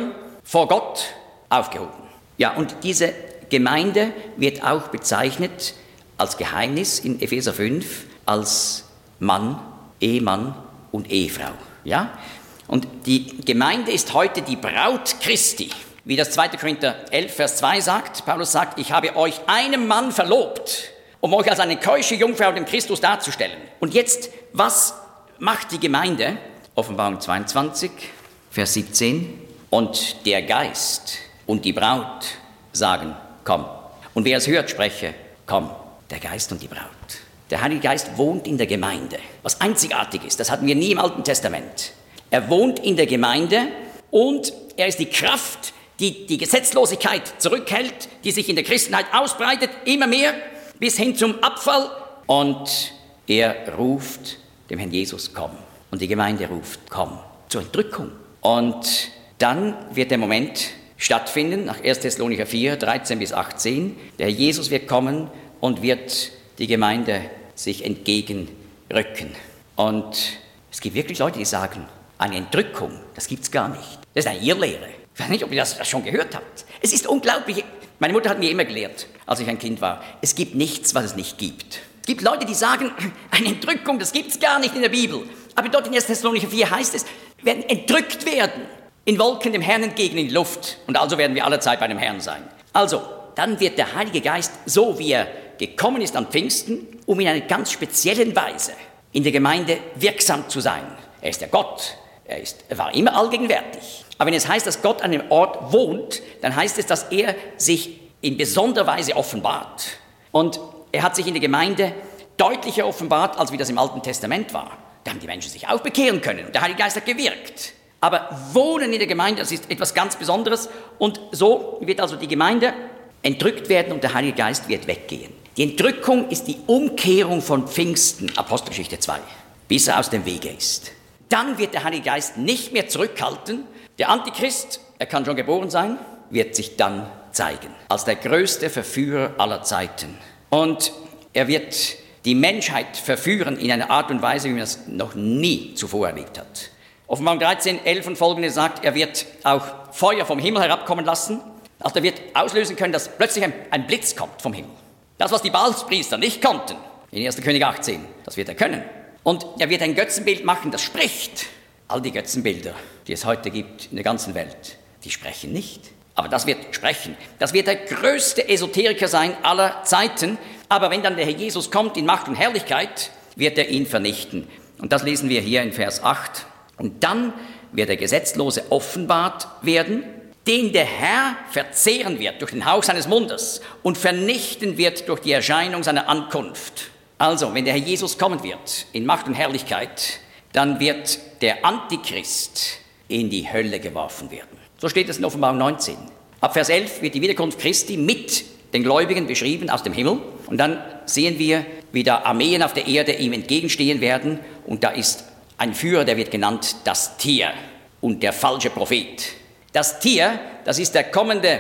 vor Gott aufgehoben. Ja, und diese Gemeinde wird auch bezeichnet als Geheimnis in Epheser 5 als Mann, Ehemann und Ehefrau. Ja? Und die Gemeinde ist heute die Braut Christi. Wie das 2. Korinther 11, Vers 2 sagt, Paulus sagt, ich habe euch einem Mann verlobt, um euch als eine keusche Jungfrau dem Christus darzustellen. Und jetzt, was macht die Gemeinde? Offenbarung 22, Vers 17. Und der Geist und die Braut sagen, komm. Und wer es hört, spreche, komm. Der Geist und die Braut. Der Heilige Geist wohnt in der Gemeinde. Was einzigartig ist, das hatten wir nie im Alten Testament. Er wohnt in der Gemeinde und er ist die Kraft, die die Gesetzlosigkeit zurückhält, die sich in der Christenheit ausbreitet, immer mehr, bis hin zum Abfall. Und er ruft dem Herrn Jesus, komm. Und die Gemeinde ruft, komm, zur Entrückung. Und dann wird der Moment stattfinden, nach 1. Thessalonicher 4, 13 bis 18. Der Herr Jesus wird kommen und wird die Gemeinde sich entgegenrücken. Und es gibt wirklich Leute, die sagen, eine Entrückung, das gibt's gar nicht. Das ist eine Irrlehre. Ich weiß nicht, ob ihr das schon gehört habt. Es ist unglaublich. Meine Mutter hat mir immer gelehrt, als ich ein Kind war, es gibt nichts, was es nicht gibt. Es gibt Leute, die sagen, eine Entrückung, das gibt's gar nicht in der Bibel. Aber dort in 1. Thessalonicher 4 heißt es, wir werden entrückt werden, in Wolken dem Herrn entgegen in die Luft. Und also werden wir alle Zeit bei dem Herrn sein. Also, dann wird der Heilige Geist, so wie er gekommen ist an Pfingsten, um in einer ganz speziellen Weise in der Gemeinde wirksam zu sein. Er ist der Gott, er war immer allgegenwärtig. Aber wenn es heißt, dass Gott an einem Ort wohnt, dann heißt es, dass er sich in besonderer Weise offenbart. Und er hat sich in der Gemeinde deutlicher offenbart, als wie das im Alten Testament war. Da haben die Menschen sich auch bekehren können und der Heilige Geist hat gewirkt. Aber Wohnen in der Gemeinde, das ist etwas ganz Besonderes. Und so wird also die Gemeinde entrückt werden und der Heilige Geist wird weggehen. Die Entrückung ist die Umkehrung von Pfingsten, Apostelgeschichte 2, bis er aus dem Wege ist. Dann wird der Heilige Geist nicht mehr zurückhalten. Der Antichrist, er kann schon geboren sein, wird sich dann zeigen als der größte Verführer aller Zeiten. Und er wird die Menschheit verführen in einer Art und Weise, wie man es noch nie zuvor erlebt hat. Offenbarung 13, 11 und folgende sagt, er wird auch Feuer vom Himmel herabkommen lassen. Also er wird auslösen können, dass plötzlich ein Blitz kommt vom Himmel. Das, was die Baalspriester nicht konnten, in 1. König 18, das wird er können. Und er wird ein Götzenbild machen, das spricht. All die Götzenbilder, die es heute gibt in der ganzen Welt, die sprechen nicht. Aber das wird sprechen. Das wird der größte Esoteriker sein aller Zeiten. Aber wenn dann der Herr Jesus kommt in Macht und Herrlichkeit, wird er ihn vernichten. Und das lesen wir hier in Vers 8. Und dann wird der Gesetzlose offenbart werden, den der Herr verzehren wird durch den Hauch seines Mundes und vernichten wird durch die Erscheinung seiner Ankunft. Also, wenn der Herr Jesus kommen wird in Macht und Herrlichkeit, dann wird der Antichrist in die Hölle geworfen werden. So steht es in Offenbarung 19. Ab Vers 11 wird die Wiederkunft Christi mit den Gläubigen beschrieben aus dem Himmel. Und dann sehen wir, wie da Armeen auf der Erde ihm entgegenstehen werden. Und da ist ein Führer, der wird genannt das Tier und der falsche Prophet. Das Tier, das ist der kommende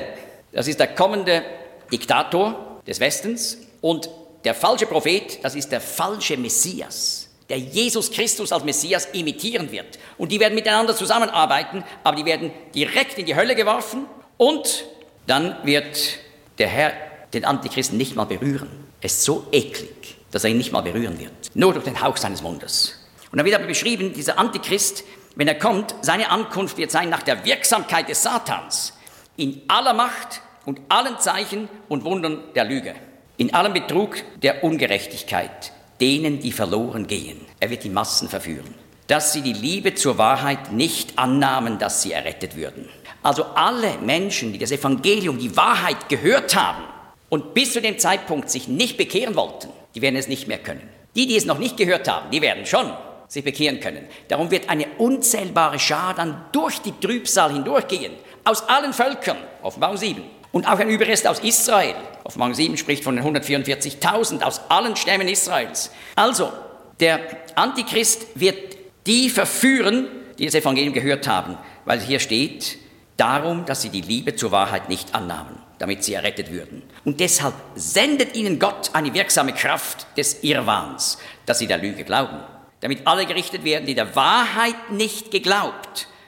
Diktator des Westens. Und der falsche Prophet, das ist der falsche Messias, der Jesus Christus als Messias imitieren wird. Und die werden miteinander zusammenarbeiten, aber die werden direkt in die Hölle geworfen. Und dann wird der Herr den Antichristen nicht mal berühren. Er ist so eklig, dass er ihn nicht mal berühren wird. Nur durch den Hauch seines Mundes. Und dann wird aber beschrieben, dieser Antichrist, wenn er kommt, seine Ankunft wird sein nach der Wirksamkeit des Satans. In aller Macht und allen Zeichen und Wundern der Lüge. In allem Betrug der Ungerechtigkeit, denen, die verloren gehen. Er wird die Massen verführen. Dass sie die Liebe zur Wahrheit nicht annahmen, dass sie errettet würden. Also alle Menschen, die das Evangelium, die Wahrheit gehört haben und bis zu dem Zeitpunkt sich nicht bekehren wollten, die werden es nicht mehr können. Die es noch nicht gehört haben, die werden schon sich bekehren können. Darum wird eine unzählbare Schar dann durch die Trübsal hindurchgehen. Aus allen Völkern, Offenbarung 7. Und auch ein Überrest aus Israel. Offenbarung 7 spricht von den 144.000 aus allen Stämmen Israels. Also, der Antichrist wird die verführen, die das Evangelium gehört haben. Weil hier steht, darum, dass sie die Liebe zur Wahrheit nicht annahmen, damit sie errettet würden. Und deshalb sendet ihnen Gott eine wirksame Kraft des Irrwahns, dass sie der Lüge glauben. Damit alle gerichtet werden, die der Wahrheit nicht geglaubt,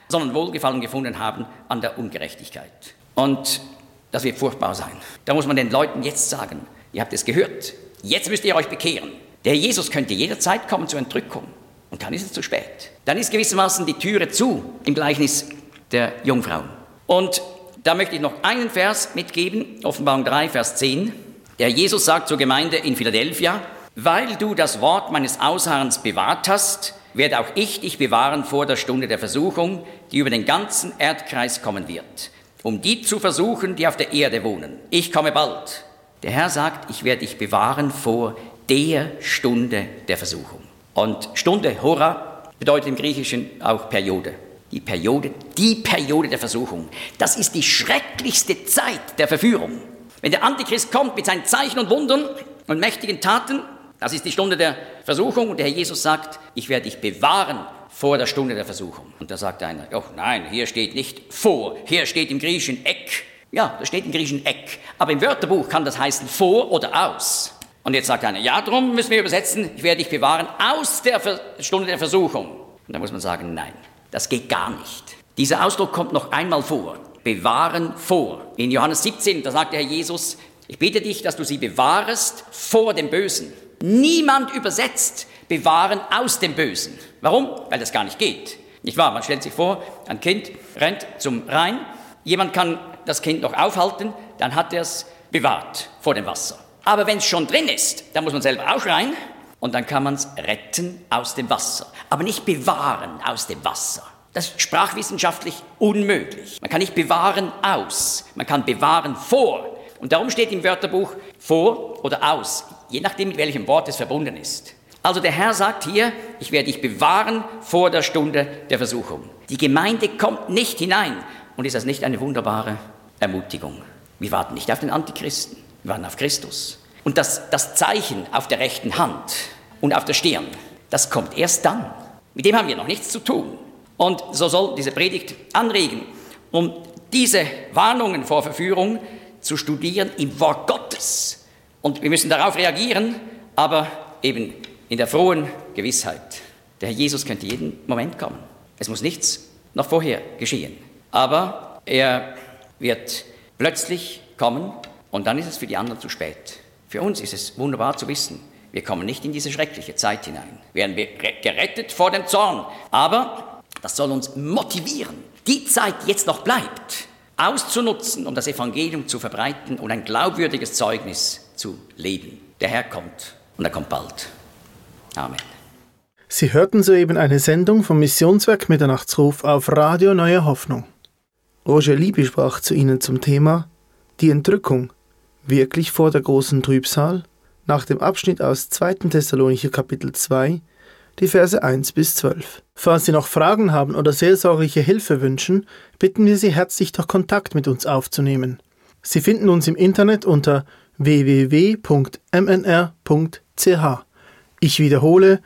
sondern Wohlgefallen gefunden haben an der Ungerechtigkeit. Und das wird furchtbar sein. Da muss man den Leuten jetzt sagen, ihr habt es gehört, jetzt müsst ihr euch bekehren. Der Jesus könnte jederzeit kommen zur Entrückung. Und dann ist es zu spät. Dann ist gewissermaßen die Türe zu im Gleichnis der Jungfrauen. Und da möchte ich noch einen Vers mitgeben, Offenbarung 3, Vers 10. Der Jesus sagt zur Gemeinde in Philadelphia, weil du das Wort meines Ausharrens bewahrt hast, werde auch ich dich bewahren vor der Stunde der Versuchung, die über den ganzen Erdkreis kommen wird, um die zu versuchen, die auf der Erde wohnen. Ich komme bald. Der Herr sagt, ich werde dich bewahren vor der Stunde der Versuchung. Und Stunde, Hora, bedeutet im Griechischen auch Periode. Die Periode der Versuchung. Das ist die schrecklichste Zeit der Verführung. Wenn der Antichrist kommt mit seinen Zeichen und Wundern und mächtigen Taten, das ist die Stunde der Versuchung. Und der Herr Jesus sagt, ich werde dich bewahren vor der Stunde der Versuchung. Und da sagt einer, oh nein, hier steht nicht vor, hier steht im Griechischen Ek. Ja, da steht im Griechischen Ek. Aber im Wörterbuch kann das heißen vor oder aus. Und jetzt sagt einer, ja, darum müssen wir übersetzen, ich werde dich bewahren aus der Stunde der Versuchung. Und da muss man sagen, nein, das geht gar nicht. Dieser Ausdruck kommt noch einmal vor. Bewahren vor. In Johannes 17, da sagt der Herr Jesus, ich bitte dich, dass du sie bewahrest vor dem Bösen. Niemand übersetzt bewahren aus dem Bösen. Warum? Weil das gar nicht geht. Nicht wahr? Man stellt sich vor, ein Kind rennt zum Rhein, jemand kann das Kind noch aufhalten, dann hat er es bewahrt vor dem Wasser. Aber wenn es schon drin ist, dann muss man selber auch rein und dann kann man es retten aus dem Wasser. Aber nicht bewahren aus dem Wasser. Das ist sprachwissenschaftlich unmöglich. Man kann nicht bewahren aus, man kann bewahren vor. Und darum steht im Wörterbuch vor oder aus, je nachdem mit welchem Wort es verbunden ist. Also der Herr sagt hier, ich werde dich bewahren vor der Stunde der Versuchung. Die Gemeinde kommt nicht hinein. Und ist das nicht eine wunderbare Ermutigung? Wir warten nicht auf den Antichristen, wir warten auf Christus. Und das Zeichen auf der rechten Hand und auf der Stirn, das kommt erst dann. Mit dem haben wir noch nichts zu tun. Und so soll diese Predigt anregen, um diese Warnungen vor Verführung zu studieren im Wort Gottes. Und wir müssen darauf reagieren, aber eben in der frohen Gewissheit, der Herr Jesus könnte jeden Moment kommen. Es muss nichts noch vorher geschehen. Aber er wird plötzlich kommen und dann ist es für die anderen zu spät. Für uns ist es wunderbar zu wissen, wir kommen nicht in diese schreckliche Zeit hinein. Werden wir gerettet vor dem Zorn. Aber das soll uns motivieren, die Zeit, die jetzt noch bleibt, auszunutzen, um das Evangelium zu verbreiten und ein glaubwürdiges Zeugnis zu leben. Der Herr kommt und er kommt bald. Amen. Sie hörten soeben eine Sendung vom Missionswerk Mitternachtsruf auf Radio Neue Hoffnung. Roger Libby sprach zu Ihnen zum Thema Die Entrückung, wirklich vor der großen Trübsal, nach dem Abschnitt aus 2. Thessalonicher Kapitel 2, die Verse 1 bis 12. Falls Sie noch Fragen haben oder seelsorgliche Hilfe wünschen, bitten wir Sie herzlich, doch Kontakt mit uns aufzunehmen. Sie finden uns im Internet unter www.mnr.ch. Ich wiederhole,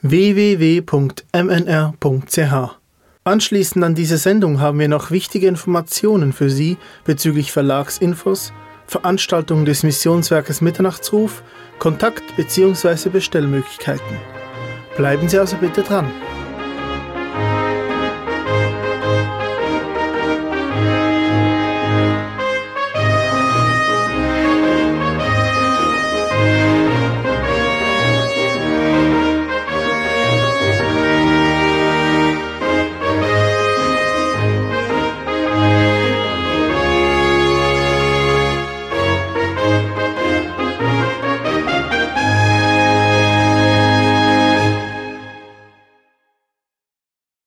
www.mnr.ch. Anschließend an diese Sendung haben wir noch wichtige Informationen für Sie bezüglich Verlagsinfos, Veranstaltungen des Missionswerkes Mitternachtsruf, Kontakt- bzw. Bestellmöglichkeiten. Bleiben Sie also bitte dran.